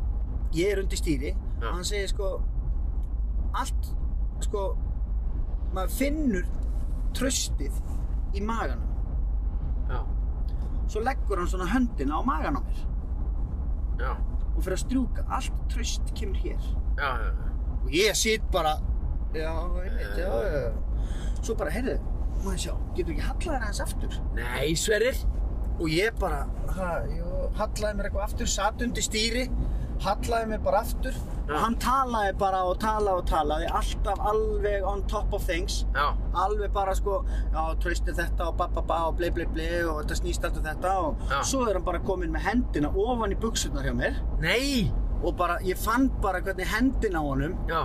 ég er undir stýri.
Já.
Og hann segir sko, allt, sko, maður finnur traustið í maganum.
Já.
Svo leggur hann svona höndina á magan á mér.
Já.
Og fyrir að strjúka, allt traust kemur hér.
Já, já, já.
Og ég sitt bara, já, einmitt, já, já. Svo bara, heyrðu, maður sjá, getur ekki hallað þér aðeins aftur?
Nei, Sverrir.
Og ég bara, ha, jú, hallaði mér eitthvað aftur, satt undir stýri, hallaði mér bara aftur.
Já.
Og hann talaði bara og talaði og talaði, alltaf alveg on top of things.
Já.
Alveg bara sko, já, traustið þetta og ba ba ba og ble ble ble og þetta snýst alltaf þetta og
Já.
svo er hann bara kominn með hendina ofan í buxurnar hjá mér.
Nei.
Og bara, ég fann bara hvernig hendina á honum
Já.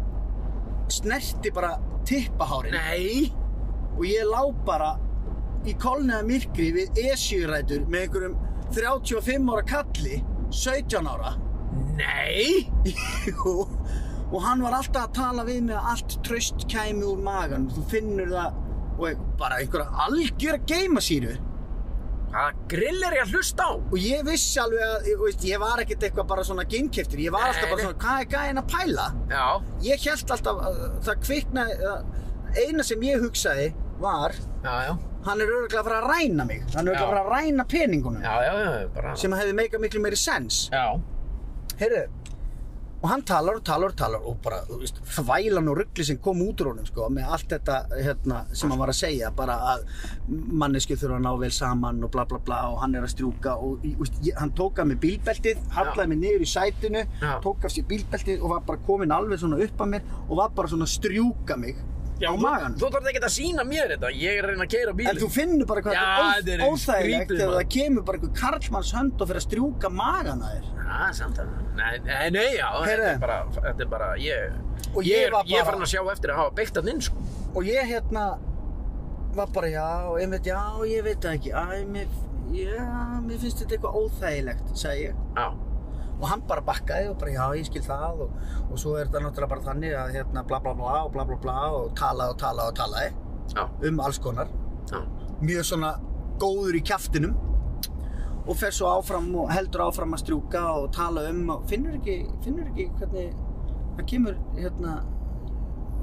snerti bara tippahárin.
Nei.
Og ég lá bara í kolnaða myrkri við Esjurætur með einhverjum þrjátíu og fimm ára kalli, sautján ára.
Nei.
Jú. Og hann var alltaf að tala við mig að allt traust kæmi úr magan. Þú finnur það og bara einhverja algjöra geimasýru.
Hvaða grill er ég að hlusta á?
Og ég vissi alveg að, ég, veist, ég var ekkert eitthvað bara svona ginnkeyptur. Ég var
Nei,
alltaf bara
nei.
svona, hvað er gæinn að pæla?
Já.
Ég hélt alltaf að það kviknaði, að eina sem ég hugsaði var,
Já, já.
hann er örugglega að fara að ræna mig. Hann er örugglega
Já.
að fara að ræna peningunum.
Já, já, já, bara.
Sem hefði meika miklu meiri sens.
Já.
Heyrðu, og hann talar og talar og talar og bara, þú veist, þvælan og rugli sem kom út úr honum, sko, með allt þetta, hérna, sem hann var að segja, bara að manneskju þurfa að ná vel saman og bla bla bla og hann er að strjúka og, þú veist, ég, hann tók af mig bílbeltið, hallaði mig niður í sætinu,
Já.
tók af sér bílbeltið og var bara kominn alveg svona upp að mér og var bara svona að strjúka mig
Já,
á
þú,
maganum.
þú þarf ekki að sýna mér þetta, ég er að reyna að keyra bílinn.
En þú finnur bara hvað
Já,
þetta
þetta
er
er
óþ- óþægilegt
skrítið,
þegar
maður.
það kemur bara einhver karlmanns hönd og fyrir að strjúka magan að þér.
Já, samt að, nei, nei, nei, já, þetta
Heyrðu.
er bara, þetta er bara, ég,
Og
ég,
ég
er,
var
ég er
bara-
farin að sjá eftir að hafa beitt hann inn, sko.
Og ég hérna var bara, já, einmitt, já, ég veit það ekki, æ, mér, já, mér finnst þetta eitthvað óþægilegt, segi ég.
Já.
Og hann bara bakkaði og bara, já, ég skil það og, og svo er þetta náttúrulega bara þannig að hérna bla bla bla og bla bla bla og talaði og talaði og talaði
Já.
um alls konar.
Já.
Mjög svona góður í kjaftinum og fer svo áfram og heldur áfram að strjúka og tala um og finnur ekki, finnur ekki hvernig það kemur hérna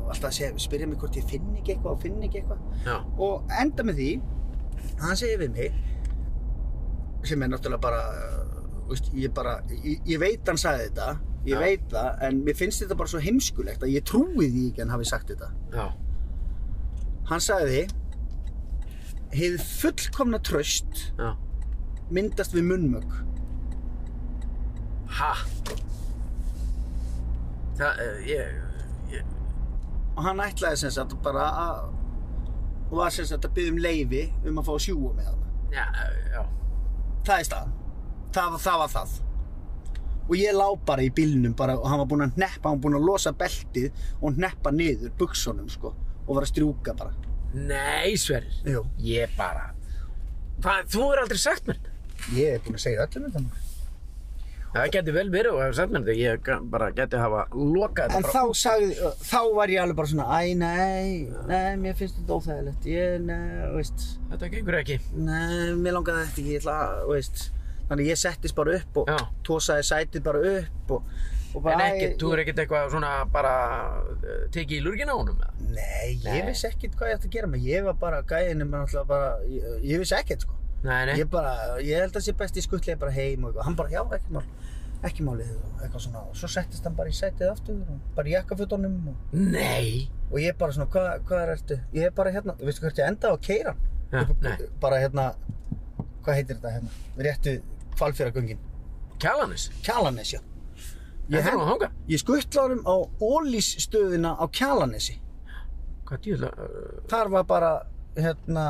alltaf að segja, spyrja mig hvort ég finn ekki eitthvað og finn ekki eitthvað.
Já.
Og enda með því, hann segir við mig, sem er náttúrulega bara, veist, ég bara, ég, ég veit hann sagði þetta, ég
Já.
veit það, en mér finnst þetta bara svo heimskulegt að ég trúi því ekki hann hafi sagt þetta.
Já.
Hann sagði, hið fullkomna traust
Já.
myndast við munnmök.
Ha? Það, uh, ég, ég,
Og hann ætlaði sem sagt bara að, og var sem sagt að biðja um leyfi um að fá að sjúga með hann.
já, já.
Það er staðan. Það, var- það var það. Og ég lá bara í bílnum bara, og hann var búinn að hneppa, hann var búinn að losa beltið og hneppa niður buxunum, sko, og var að strjúka bara.
Nei, Sverrir.
Jú.
Ég bara... Hvað, þú er aldrei sagt mér þetta?
Ég er búinn að segja öllum þetta.
Það geti vel verið og hefur sagt mér þetta. Ég ga- bara geti hafa lokað
En
þetta
þá sagði, þá var ég alveg bara svona, æ, nei, nei, mér finnst þetta óþægilegt, ég, nei, veist,
Þetta gengur ekki.
nei, mér langaði þetta ekki, ég ætla að, veist, þannig ég settist bara upp og
Já.
tósaði sætið bara upp og, og bara,
En
æ,
ekkert, þú er ekkert eitthvað svona bara uh, tekið í lurgina á honum, eða?
Nei, ég
Nei.
vissi ekkert hvað ég ætti að gera, menn ég var bara, gæðinum var náttúrulega bara, ég, ég vissi ekkert, sko.
Nei, nei.
Ég bara, ég held að sé best ég skuttlega bara heim og eitthvað, hann bara, já, ekki mál, ekki málið og eitthvað svona, og svo settist hann bara í sætið aftur og bara í jakkafötunum og,
Nei.
og ég bara svona, hvað, hvað er ertu? Ég er bara hérna, veistu hvert ég endaði á keyran?
Ja,
Upp-
nei.
Bara hérna, hvað heitir þetta hérna? Réttu Hvalfjarðargöngin.
Kjalanis.
Kjalarnes, já.
Ég
Ég,
þarf
hen-
að hanga.
ég skuttla honum á Ólísstöðina á Kjalarnesi.
Hvað djúðla... Uh,
Þar var bara, hérna,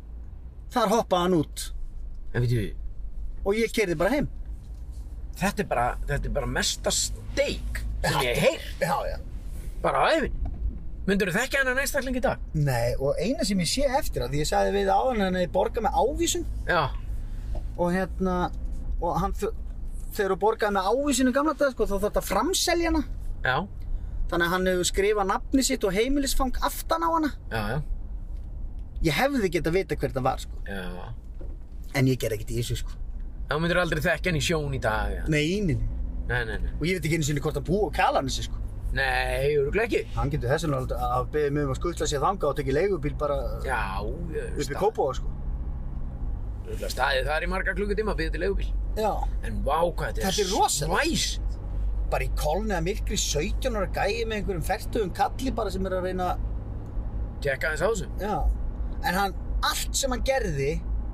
þar hoppaði hann út
en veitu,
og ég keyrði bara heim.
þetta er bara, þetta er bara mesta steik sem ég heyr.
Já, já.
Bara á æfin. Myndirðu þekkja hennar einstakling í dag?
Nei, og eina sem ég sé eftir að því ég sagði við áðan hann að ég borga með ávísun
Já.
og hérna, og hann, þ- þegar þú borgaði með ávísun í gamla dag, sko, þá þarf þetta að framselja hana.
Já.
Þannig að hann hefur skrifað nafni sitt og heimilisfang aftan á hana.
Já, já.
Ég hefði getað vita hver það var, sko.
Já.
En ég ger ekkert í þessu, sko.
Þá myndirðu aldrei þekkja hann í sjón í dag, já.
Nei, nei, nei.
Nei, nei, nei.
Og ég veit ekki einu sinni hvort hann búi á Kjalarnesi, sko.
Nei, örugglega ekki.
Hann getur þess vegna aldrei að beðið mig um að skutla sér þangað og tekið leigubíl bara
Já,
upp í Kópavoga, sko.
Örugglega staðið þar í marga klukkutíma að biðja til leigubíl.
Já.
En vá, hvað þetta er...
Þetta er rosalegt.
Svæst.
Bara í kolniða myrkri sautján ára gæi með einhverjum fertugum kalli bara sem er að reyna að...
Tjekka aðeins á þessu.
Já. En hann, allt sem hann gerði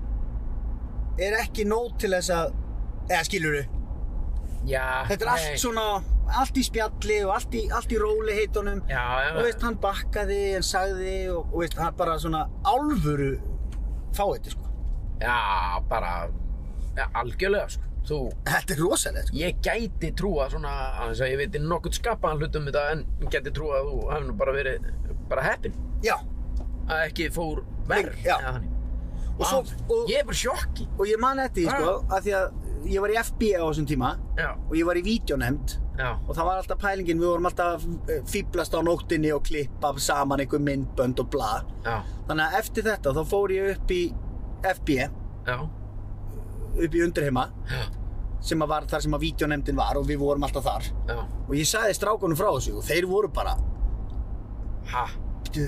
er ekki nóg til þess að... Eða skilurðu?
Já,
Þetta er
nei.
allt svona, allt í spjalli og allt í, allt í róliheitunum.
Já, já.
Og veist, hann bakkaði, hann sagði og, og veist, hann bara svona álfuru fáiði, sko.
Já, bara... Já, algjörlega, sko. Þú...
Þetta er rosalegt, sko.
Ég gæti trúa svona, aðeins að ég veit nokkuð skapaðan hlut um þetta, en gæti trúa að þú hefði nú bara verið bara heppinn.
Já.
Að ekki fór verr.
Já.
eða þannig.
Og svo, og,
Ég er bara í sjokki.
og ég man eftir því, sko, að því að ég var í F B á þessum tíma
Já,
og ég var í vídeónefnd
já,
og það var alltaf pælingin, við vorum alltaf eh, fíblast á nóttinni og klippa saman einhver myndbönd og bla.
já,
Þannig að eftir þetta þá fór ég upp í F B,
já,
upp í Undirheima,
já,
sem að var þar sem að vídeónefndin var og við vorum alltaf þar.
já.
Og ég sagði strákunum frá þessu og þeir voru bara,
Ha?
"Bíddu."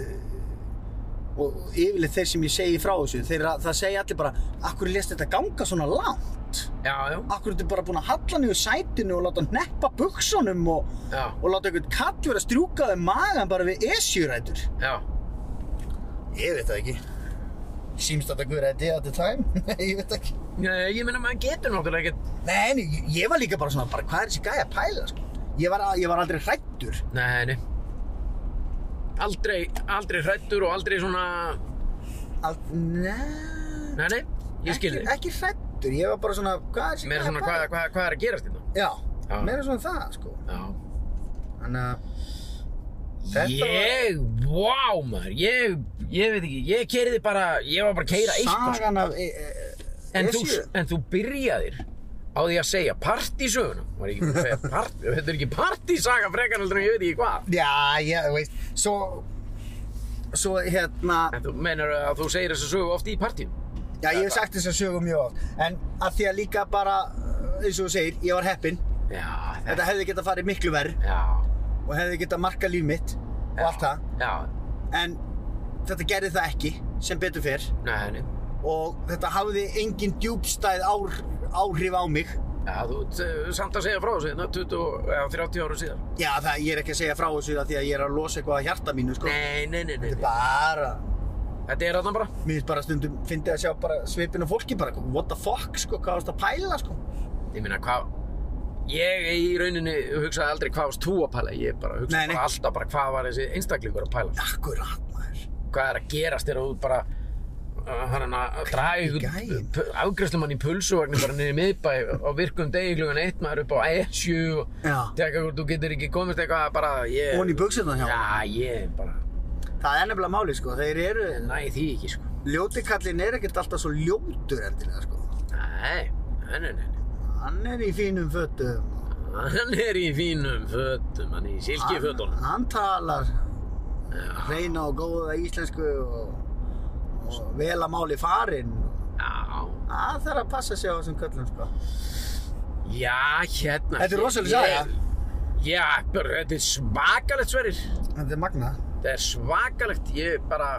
og yfirleitt þeir sem ég segi frá þessu, þeir, það segja allir bara, akkur lést þetta ganga svona langt?
Já, já,
Akkur ertu bara búin að halla niður sætinu og láta hann hneppa buxunum og,
já,
og láta einhvern kall vera að strjúka þeim magan bara við esjurætur?
já.
Ég veit það ekki. Seems that a good idea at the time. Ég veit ekki.
Nei, ég meina maður getur náttúrulega ekkert...
Nei, nei, ég- ég var líka bara svona, bara hvað er þessi gæja að pæla, sko? Ég var, ég var aldrei hræddur.
Nei, nei. Aldrei, aldrei hræddur og aldrei svona...
Al, nei,
Nei, nei, ég skil
ekki,
þig.
ekki hræddur. Ég var bara svona, hvað er þessi
Meira
gæja
svona,
að
hvað,
pæla?
hvað, hvað er að gerast þetta?
Já,
Já.
meira svona það, sko.
Já.
Þannig að þetta var-
Ég, vá maður, ég, ég veit ekki, ég keiriði bara, ég var bara að keira eitthvað.
sagan af e, e,
En þú,
Esju.
en þú byrjaðir á því að segja partysöguna. Var ég ekki búin að segja part, þetta er ekki partysaga frekar heldur en ég veit ekki hvað.
Já, já, þú veist, svo, svo hérna,
En þú meinar að þú segir þessa sögu oft í partíum?
já, ég hef sagt þess að sögu mjög oft, en að því að líka bara, eins og þú segir, ég var heppinn,
Já,
þetta hefði getað farið miklu verr
Já,
og hefði getað markað líf mitt, og allt það.
Já.
En þetta gerði það ekki, sem betur fer.
Nei, nei.
Og þetta hafði engin djúpstæð ár, áhrif á mig.
Já, þú ert uh, samt að segja frá þessu, það tuttugu, eða þrjátíu ára síðan.
Já, það, ég er ekki að segja frá þessu það því að ég er að losa eitthvað að hjarta mínu, sko.
Nei, nei, nei, nei.
Þetta er bara...
Þetta er þarna bara.
Mér finnst bara stundum, fyndi að sjá bara svipinn á fólki bara, what the fuck, sko, hvað varst að pæla, sko?
Ég meina, hvað... Ég í rauninni hugsaði aldrei hvað varst þú að pæla. Ég bara hugsaði
Nei, nei.
bara alltaf bara hvað var þessi einstaklingur að pæla.
Akkurat, maður.
Hvað er að gerast þegar þú bara... Uh, hann að draga
Gæinn.
ykkur afgreiðslumann í pulsuvagnin bara niður í miðbæ á virkum degi klugan eitt maður upp á Esju og
Já.
teka hvort þú getur ekki komist eitthvað bara ég...
Ofan í buxurnar hjá honum?
Já, ég bara...
Það er nefnilega máli, sko, þeir eru...
Næ, því ekki, sko.
Ljótikallinn er ekkert alltaf svo ljótur endilega, sko.
Nei, nei, nei, nei.
Hann er í fínum fötum.
Hann er í fínum fötum, hann í silkifötunum.
Hann, hann talar hreina og góða íslensku og, og vel að máli farinn.
Já.
Það þarf að passa sig á þessum köllum, sko.
Já, hérna...
Þetta er rosaleg saga.
Já, bara, þetta er svakalegt, Sverrir.
Þetta er magna.
Þetta er svakalegt, ég bara...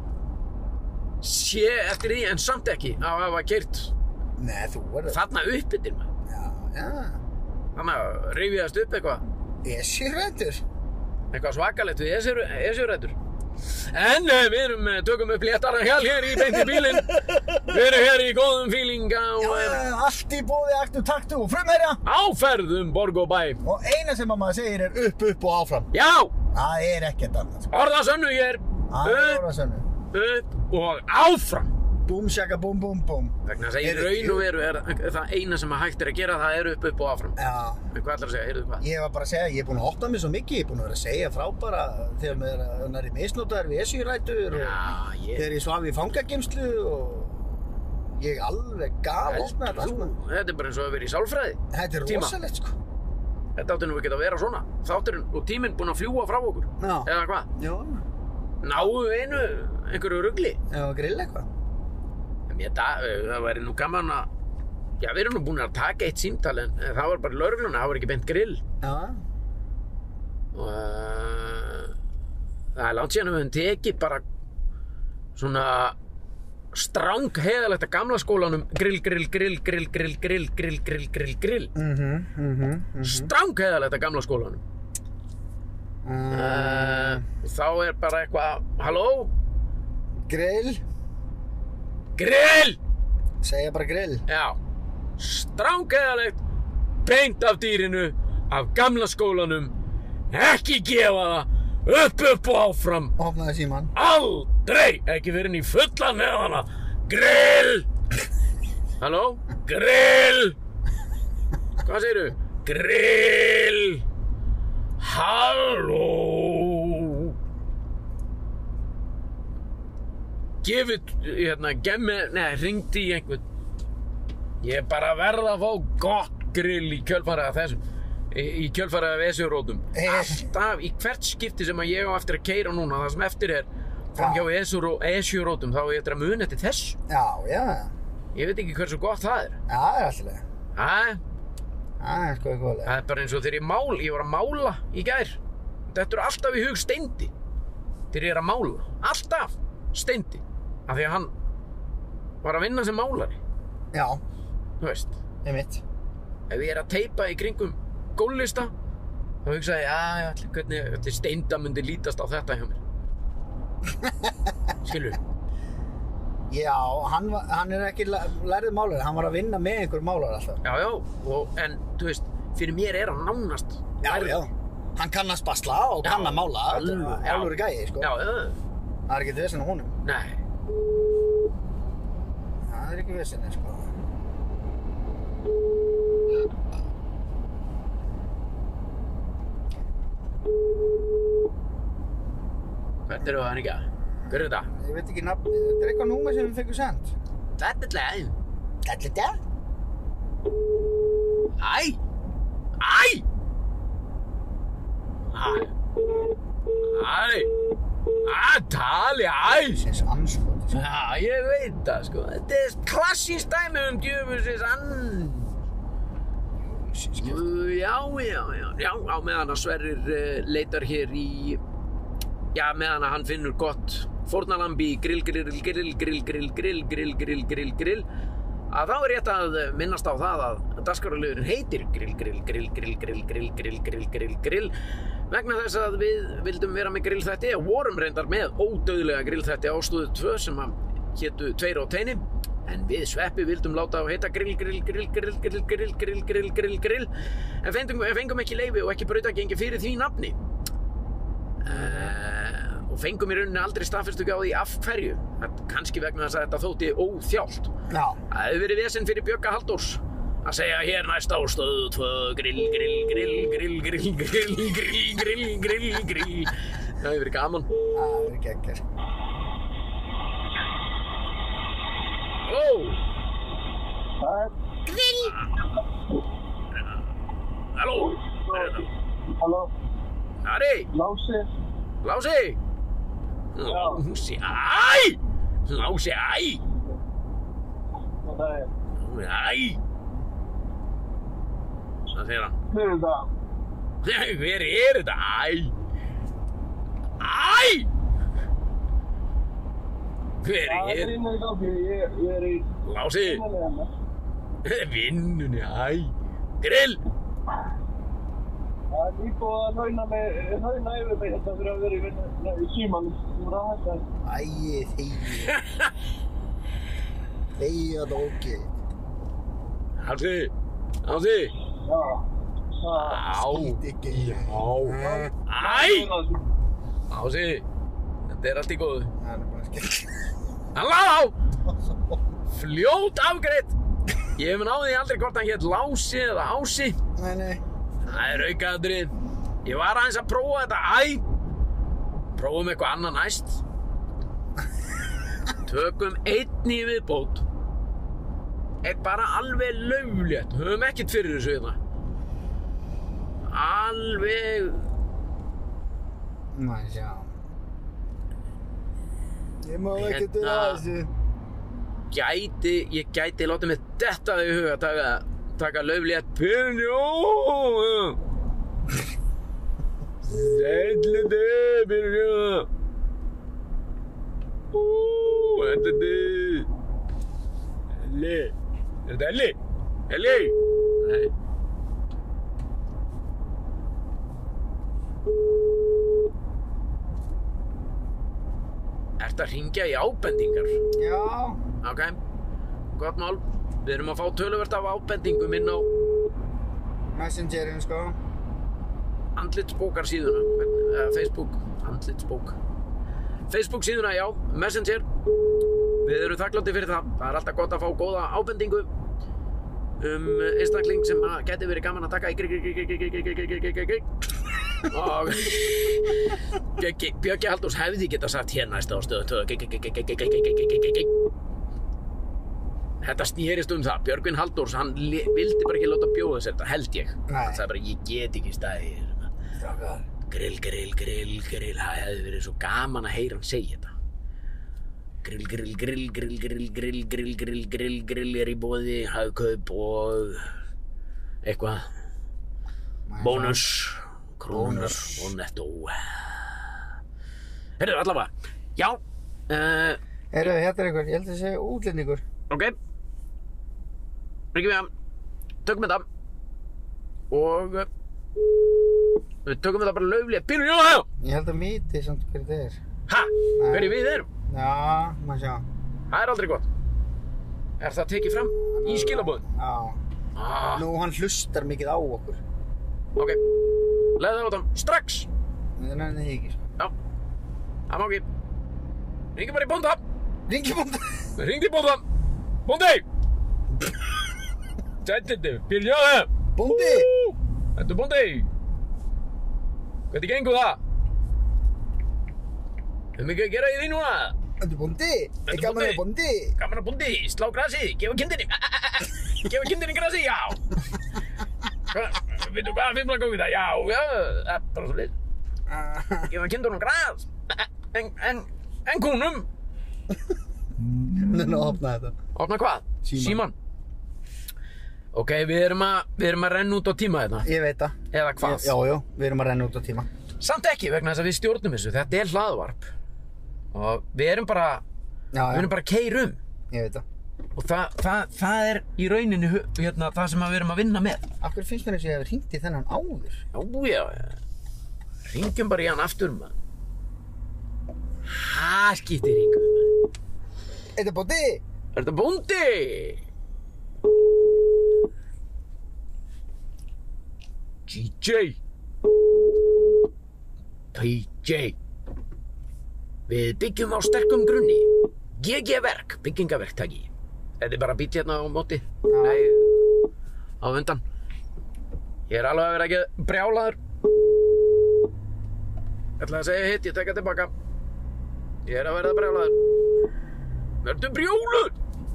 sé eftir því, en samt ekki, að hafa keyrt
Nei, þú verður...
þarna upp yfir maður.
Já, já.
Þannig að rifjaðast upp eitthvað,
Esjurættur.
eitthvað svakalegt við Esjurættur. En uh, við erum, uh, tökum upp léttara hjal hér í beint í bílinn. Við erum hér í góðum feeling á
Já,
uh,
já, allt í bóði, aktu, taktu og frumherja.
áferð um borg og bæ.
Og eina sem að maður segir er upp, upp og áfram.
Já,
Það er ekkert annað, sko.
orða sönnu hér.
Það er
Upp,
orða sönnu.
upp og áfram.
Búm, sjaka, búm, búm, búm.
Vegna þess að í
Heyrðu,
raun og veru er það eina sem að hægt er að gera, það er upp, upp og áfram.
Já.
En hvað ætlar að segja, heyrðu hvað?
Ég var bara að segja, ég er búinn að opna mig svo mikið, ég er búinn að vera að segja frá bara þegar maður er að næri misnotaður við esjurætur og
Já, ég...
þegar ég svaf í fangageymslu og ég alveg gaf opna þetta allt
Þú,
maður.
þetta er bara eins og að vera í sálfræði.
Þetta er
Tíma.
rosalegt, sko.
Þetta átti nú ekki að vera svona. Þátturinn og tíminn búinn að fljúga frá okkur.
Já.
Eða hvað?
Já,
Náum við einu, einhverju rugli.
ef að grilla eitthvað.
En ég, það, það væri nú gaman að... Já, við erum nú búin að taka eitt símtal, en það var bara lögregluna, það var ekki beint grill.
Já,
Og uh, það er langt síðan að við höfum tekið bara svona stráng heiðalegt að gamla skólanum grill, grill, grill, grill, grill, grill, grill, grill, grill, grill.
mhm, mhm, mhm.
Stráng heiðalegt að gamla skólanum. Uh, þá er bara eitthvað, halló,
Grill,
grill!
segja bara grill.
Já, strángæðalegt, beint af dýrinu, af gamla skólanum, ekki gefa það, upp, upp og áfram,
Opnaði síman.
aldrei, ekki fyrir inn í fullan með hana, grill! Halló, grill! Hvað segirðu? Grill! Halló! Gefið, hérna, gemmi, nei, hringdi í einhvern. Ég er bara að verða að fá gott grill í kjölfarið af þessum, í, í kjölfarið af Esjurótum.
Eh.
Alltaf, í hvert skipti sem að ég á eftir að keyra núna, það sem eftir er, fram hjá Esjurótum, þá á ég eftir að muna eftir þessu.
Já, já.
Ég veit ekki hversu gott það er.
Já, það er alltaf leið.
Hæ?
Það er sko eitthvað leið.
Það er bara eins og þegar ég mál, ég var að mála í gær. Þetta er alltaf í hug Steindi. Þegar ég er að mála. Alltaf Steindi. Af því að hann var að vinna sem málari.
Já,
Þú veist.
ég mitt.
Ef ég er að teipa í kringum gólflista, þá hugsaði ég, að já, hvernig allir Steinda myndi lítast á þetta hjá mér. Skilur?
Já, hann, var, hann er ekki lærið málari, hann var að vinna með einhver málari alltaf.
Já, já. Og, en, þú veist, fyrir mér er hann nánast.
Já, já. Hann kann að spasla og kann að mála. Þetta er alvöru gæi, sko.
Já, já.
Það er ekki vesen á honum.
Nei.
Það er ekki vesenni, sko.
Hvert eru það hann ekki að? Hver er þetta?
Ég veit ekki nafni. Þetta er eitthvað númer sem við fengum sent.
Þetta er leið.
Þetta er þetta?
Æ! Æ! Æ! Æ! Æ, tali, æ!
Sins anskot.
Já, ég veit það, sko. Þetta er klassískt dæmi um djöfusins ann... Já, já, já, já, á meðan að Sverrir uh, leitar hér í já, meðan að hann finnur gott fórnalamb í grill, grill, grill, grill, grill, grill, grill, grill, grill, grill, að þá er rétt að minnast á það að dagskrárliðurinn heitir grill, grill, grill, grill, grill, grill, grill, grill, grill, grill, vegna þess að við vildum vera með grillþætti og vorum reyndar með ódauðlega grillþætti á Stöð tvö sem að hétu Tveir á teini, en við Sveppi vildum láta á heita grill, grill, grill, grill, grill, grill, grill, grill, grill, grill, en fengum, fengum ekki leyfi og ekki brautagengi fyrir því nafni. Uh, og fengum í rauninni aldrei staðfestingu á því af hverju, kannski vegna þess að þetta þótti óþjált.
Já.
Það hefur verið vesen fyrir Bjögga Halldórs að segja hér næst á Stöð tvö grill, grill, grill, grill, grill, grill, grill, grill, grill, grill. Það hefur verið gaman.
Það hefur verið geggjað.
Halló?
Grill!
Halló?
Halló?
Ari?
Lási?
Lási? Lási, æ! Lási, æ!
Hvað það er?
Æ! Það segir hann.
Hver er það?
Hver er þetta? Æ! Æ! Hver er?
Það er innan í gangi, ég, ég er í...
Lási! Vinnunni, æ! Grill!
Það er nýbúið að launa mig, launa yfir mig þetta fyrir að vera í vinna í símanum. Þú voru að hætta.
Æi, þegi. Þegi að það ógeð.
Lási! Lási!
Já.
Á!
Skýt ekki.
Já! Æ! Lási! Þetta er allt í góðu.
Það er bara skemmt.
Halló! Fljót afgreitt! Ég hef náði aldrei hvort hann hét Lási eða Ási.
Nei, nei.
Það er aukaðatriði. Ég var aðeins að prófa þetta. Æ! Prófum eitthvað annað næst. Tökum einn í viðbót. Eitt bara alveg lauflétt. Höfum ekkert fyrir þessu hérna. Alveg...
Má sjá. Ég má ekki til
Hérna-
þessu.
Gæti, ég gæti látið mig detta í huga að taka, taka lauflétt pinjó. Sætlindi pinjó. Ú, þetta er þið. Elli. Er þetta Elli? Elli? Nei. Ertu að hringja í ábendingar?
Já.
Ok, gott mál. Við erum að fá töluvert af ábendingum inn á
Messengerin, sko.
andlitsbókar síðuna, eða Facebook, andlitsbók. Facebook síðuna, já, Messenger. Við erum þakklátti fyrir það. Það er alltaf gott að fá góða ábendingu um einstakling sem gæti verið gaman að taka í grig og Bjöggi Halldórs hefði geta sagt hér næst á Stöð tvö. Þetta snýrist um það. Björgvin Halldórs, hann vildi bara ekki láta bjóða sér þetta, held ég.
Nei.
Hann sagði bara, ég get ekki staðið.
Strákar.
Grill, grill, grill, grill. Það hefði verið svo gaman að heyra hann segja þetta. Grill, grill, grill, grill, grill, grill, grill, grill, grill, grill er í boði, Hagkaup og eitthvað. Bónus, krónur og nettó. Heyrðu, allavega. Já. Uh,
Heyrðu, hérna er einhver, ég held að segja útlendingur.
ok. Ringjum við hann. Tökum þetta. Og uh, við tökum þetta bara lauflega. Bínu, já, já.
Ég held að mýti samt hver þetta er.
Ha? Hverju við erum?
Já, má sjá.
Það er aldrei gott. Er það tekið fram í skilaboðin?
Já.
Ah,
Nú, hann hlustar mikið á okkur.
ok. Leðu það á þann strax.
Það er nefnir ekki, sko.
Já. Það má ekki. Ringjum bara í bónda.
Ringi bónda.
Ringdi í bónda. Bóndi! Sættindi. Bínu, já, já.
Bóndi!
Þetta er bóndi. Hvernig gengur það? Hefur mikið að gera í því núna?
Þetta er bóndi.
Þetta er
Er gaman að
bóndi.
bóndi.
Gaman að bóndi, slá grasi, gefa kindinni. Gefa kindinni grasi, já. Hvað, veitu hvað að fimmla góði það? Já, já, það er bara svo leið. Gefa kindunum gras. En, en, en kúnum.
Þannig að opna þetta.
Opna hvað?
Símann.
Símann. Ok, við erum að, við erum að renna út á tíma þetta.
Ég veit það.
Eða hvað?
Já, já, við erum að renna út á tíma.
Samt ekki vegna þess að við stjórnum þessu, þetta er hlaðvarp og við erum bara,
Já,
við erum bara að keyra um
Ég veit það.
og það, það, það er í rauninni hu- hérna, það sem að við erum að vinna með.
Af hverju finnst mér eins og ég hef hringt í þennan áður?
Já, já, ringjum bara í hann aftur maður. Ha, skiptir ringum maður.
Er þetta bóti?
Er þetta bóndi? G J P J Við byggjum á sterkum grunni. G G-verk, byggingaverktaki. Þetta er bara bíll hérna á móti. Nei, á undan. Ég er alveg að vera ekki brjálaður. Ég ætla að segja hitt, ég tek það tilbaka. Ég er að verða brjálaður. Verðu brjálaður!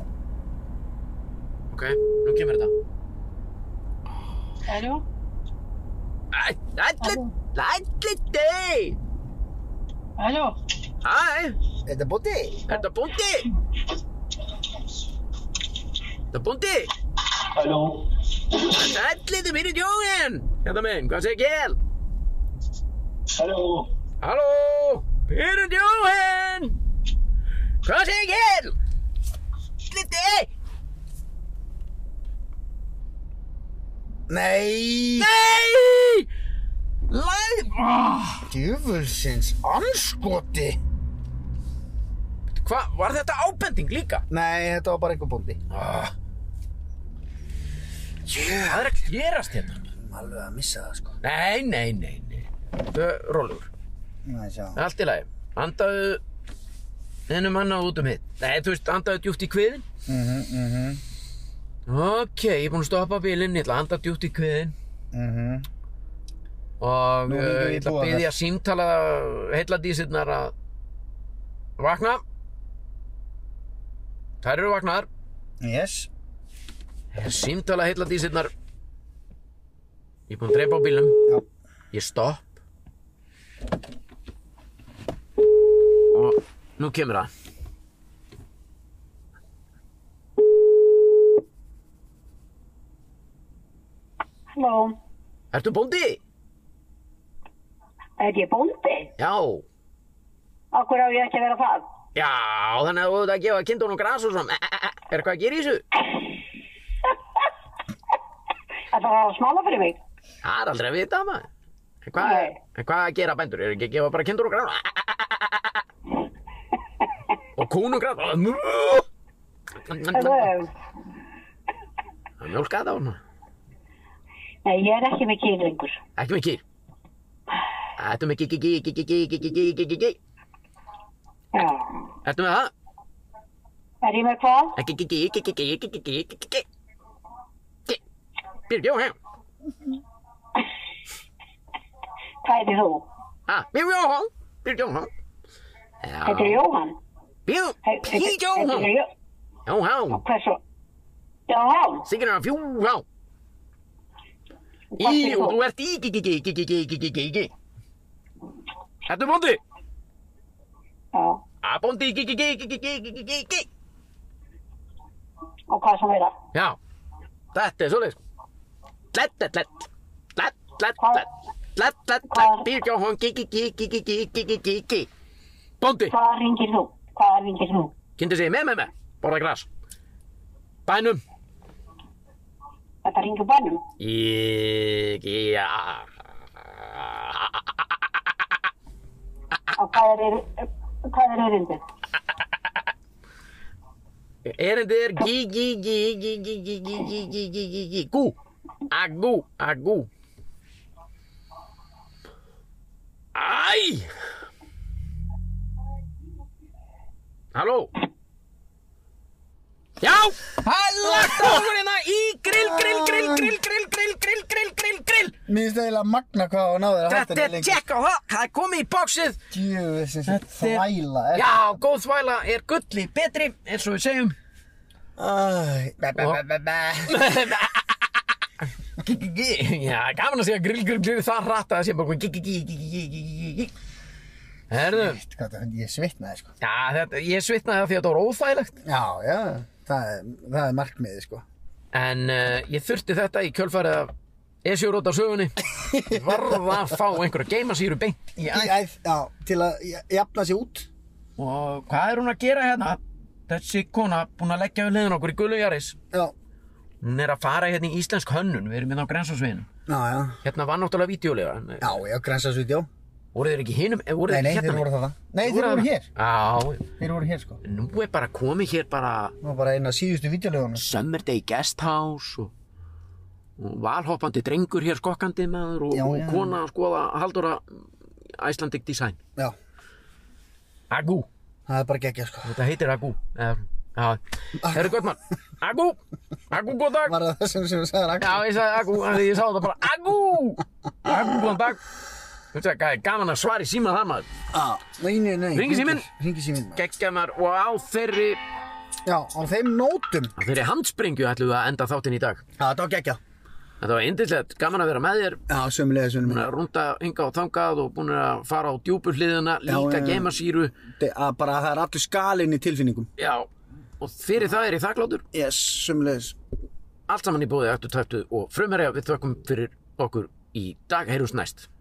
Ok, nú kemur þetta.
Halló?
Ætli, ætli þig!
Halló?
Hæ,
Er þetta bóti?
er þetta bóndi? Þetta bóndi?
Halló?
Ætli þið fyrir Jóhann! Hérna minn, hvað segir Kjell?
Halló?
Halló, fyrir Jóhann! Hvað segir Kjell? Ætli þig?
Nei!
Nei! Læð... Oh.
Djöfulsins anskoti!
Hvað, var þetta ábending líka?
Nei, þetta var bara einhver bóndi.
Oh. Hvað er að gerast hérna?
Alveg að missa það, sko.
Nei, nei, nei, nei. Þau, rólegur.
Nei, sjá.
Allt í lagi. Andaðu þennum manna út um hitt. Nei, þú veist, andaðu djúpt í kviðinn.
Mhm, mhm,
Ok, ég er búinn að stoppa bílinn, ég ætla að anda djúpt í kviðinn.
mhm.
Og
Nú
uh,
hringum við í
ég ætla að
Búðarnes.
biðja símtala heilladísirnar að vakna. Þær eru vaknaðar.
Yes.
Símtala heilladísirnar. Ég er búinn að dreipa á bílnum.
Já.
Ég stopp. Og nú kemur það.
Halló?
Ertu bóndi?
Er ég bóndi?
Já.
Akkur á ég ekki að vera það?
Já, þannig að þú ert að gefa kindunum gras og svona. Er eitthvað að gera í þessu?
Það er að smála fyrir mig.
Það er aldrei að vita, maður. En hvað,
Nei.
en hvað að gera bændur? Er ekki að gefa bara kindunum gras? Og kúnum gras?
Það er...
Það mjólka þetta á hana.
Nei, ég er ekki með kýr lengur.
Ekki með kýr. Ertu með gigi, gigi, gigi, gigi, gigi, gigi, gigi.
Já.
Ertu með það?
Er ég með hvað?
Gigi, gigi, gigi, gigi, gigi, gigi, gigi. Gigi. Byrju, Jóhann.
Hvað heitir þú?
Ah, Byrju, Jóhann. Byrju, Jóhann.
Heitir Jóhann?
Byrju, Byrju, Jóhann. Jóhann.
Hversu? Jóhann?
Sigur hann fjúhann. Í, og þú ert í gigi, gigi, gigi, gigi, gigi, gigi. Ertu bóndi?
Já.
Ah, bóndi, gigi, gigi, gigi, gigi, gigi, gigi.
Og hvað sem er það?
Já, þetta er svoleiðis. Lett, lett, lett. Lett, lett, lett. Lett, lett, lett. Byrju, Jóhann, gigi, gigi, gigi, gigi, gigi, gigi. Bóndi.
Hvað ringir þú? Hvað ringir þú?
Kynntu sig með, með, með. Borða gras. Bænum.
Þetta ringir bannum?
Ég, já.
Og hvað er, hvað er erindið?
Erindið er gí, gí, gí, gí, gí, gí, gí, gí, gí, gí, gí, gí, gú. Agú, agú. Æ! Halló? Já! Lagt okkur hérna í grill, grill, grill, grill, grill, grill, grill, grill, grill, grill.
Mér finnst eiginlega magna hvað á náður að
Þetta er tjekk á það, það er komið í bóksið.
Djöfusins
Þetta er-
þvæla. er-
Já, góð þvæla er gulli betri, eins og við segjum.
Æ, bæ, bæ, bæ, bæ, bæ.
Já, gaman að segja grill, grill, grill, það hratt að það sé bara gigi, gigi, gigi, gigi, gigi. Herðu,
Veist hvað það, ég svitnaði, sko.
já, þetta, ég svitnaði af því að þetta var óþægilegt.
Já, já, það er, það er markmiðið, sko.
En uh, ég þurfti þetta í kjölfarið af Esjurót á sögunni. Varð að fá einhverja geimasýru beint í
Í
æð.
æð, já, til að jafna sig út.
Og hvað er hún að gera hérna? Þessi kona búin að leggja við hliðina á okkur í gulu Yaris.
Já,
Hún er að fara hérna í íslensk hönnun. Við erum hérna á Grensásveginum.
já, já.
Hérna var náttúrulega vídeólega. en-
Já, já, grensasvídeó.
Voru þeir ekki hinum? eh, Voru
Nei,
þeir
nei,
ekki
þeir
hérna?
voru það. Nei, þeir
Voru
voru
þarna?
hér.
Já,
Þeir voru hér, sko.
nú er bara komið hér bara
Nú var bara eina síðustu vídeolegunum.
Summer Day Guest House og, og valhoppandi drengur hér skokkandi maður og,
Já,
og
já.
kona að skoða Halldóra Icelandic Design.
Já,
Agú,
það er bara geggjað, sko.
þetta heitir Agú. Eða, já, herru gott mann. Agú, Agú, góð dag.
Var það þessum sem þú sagðir
Já, ég sagði Agú, af því ég sá þetta bara Agú, Agú, góðan dag. Þú veist það, gaman að svara í síma það maður.
Já, nei, nei, nei.
Hringi síminn.
Hringi síminn.
Geggja maður og á þeirri,
Já, á þeim nótum.
á þeirri handsprengju ætlum við að enda þáttinn í dag.
Já, þetta var geggjað.
Þetta var yndislegt, gaman að vera með þér.
Já, sömulegis,
Búin
sömulegis.
að rúnda hingað og þangað og búin að fara á djúpu hliðina, líka
já, já.
geimasýru.
Að bara það er allur skalinn í tilfinningum.
Já, og fyrir það er ég þakkláttur.
Yes, sömulegis.
Allt saman í bóði Aktu Tæftu og Frumherja. Við þökkum fyrir okkur í dag. Heyrjumst næst.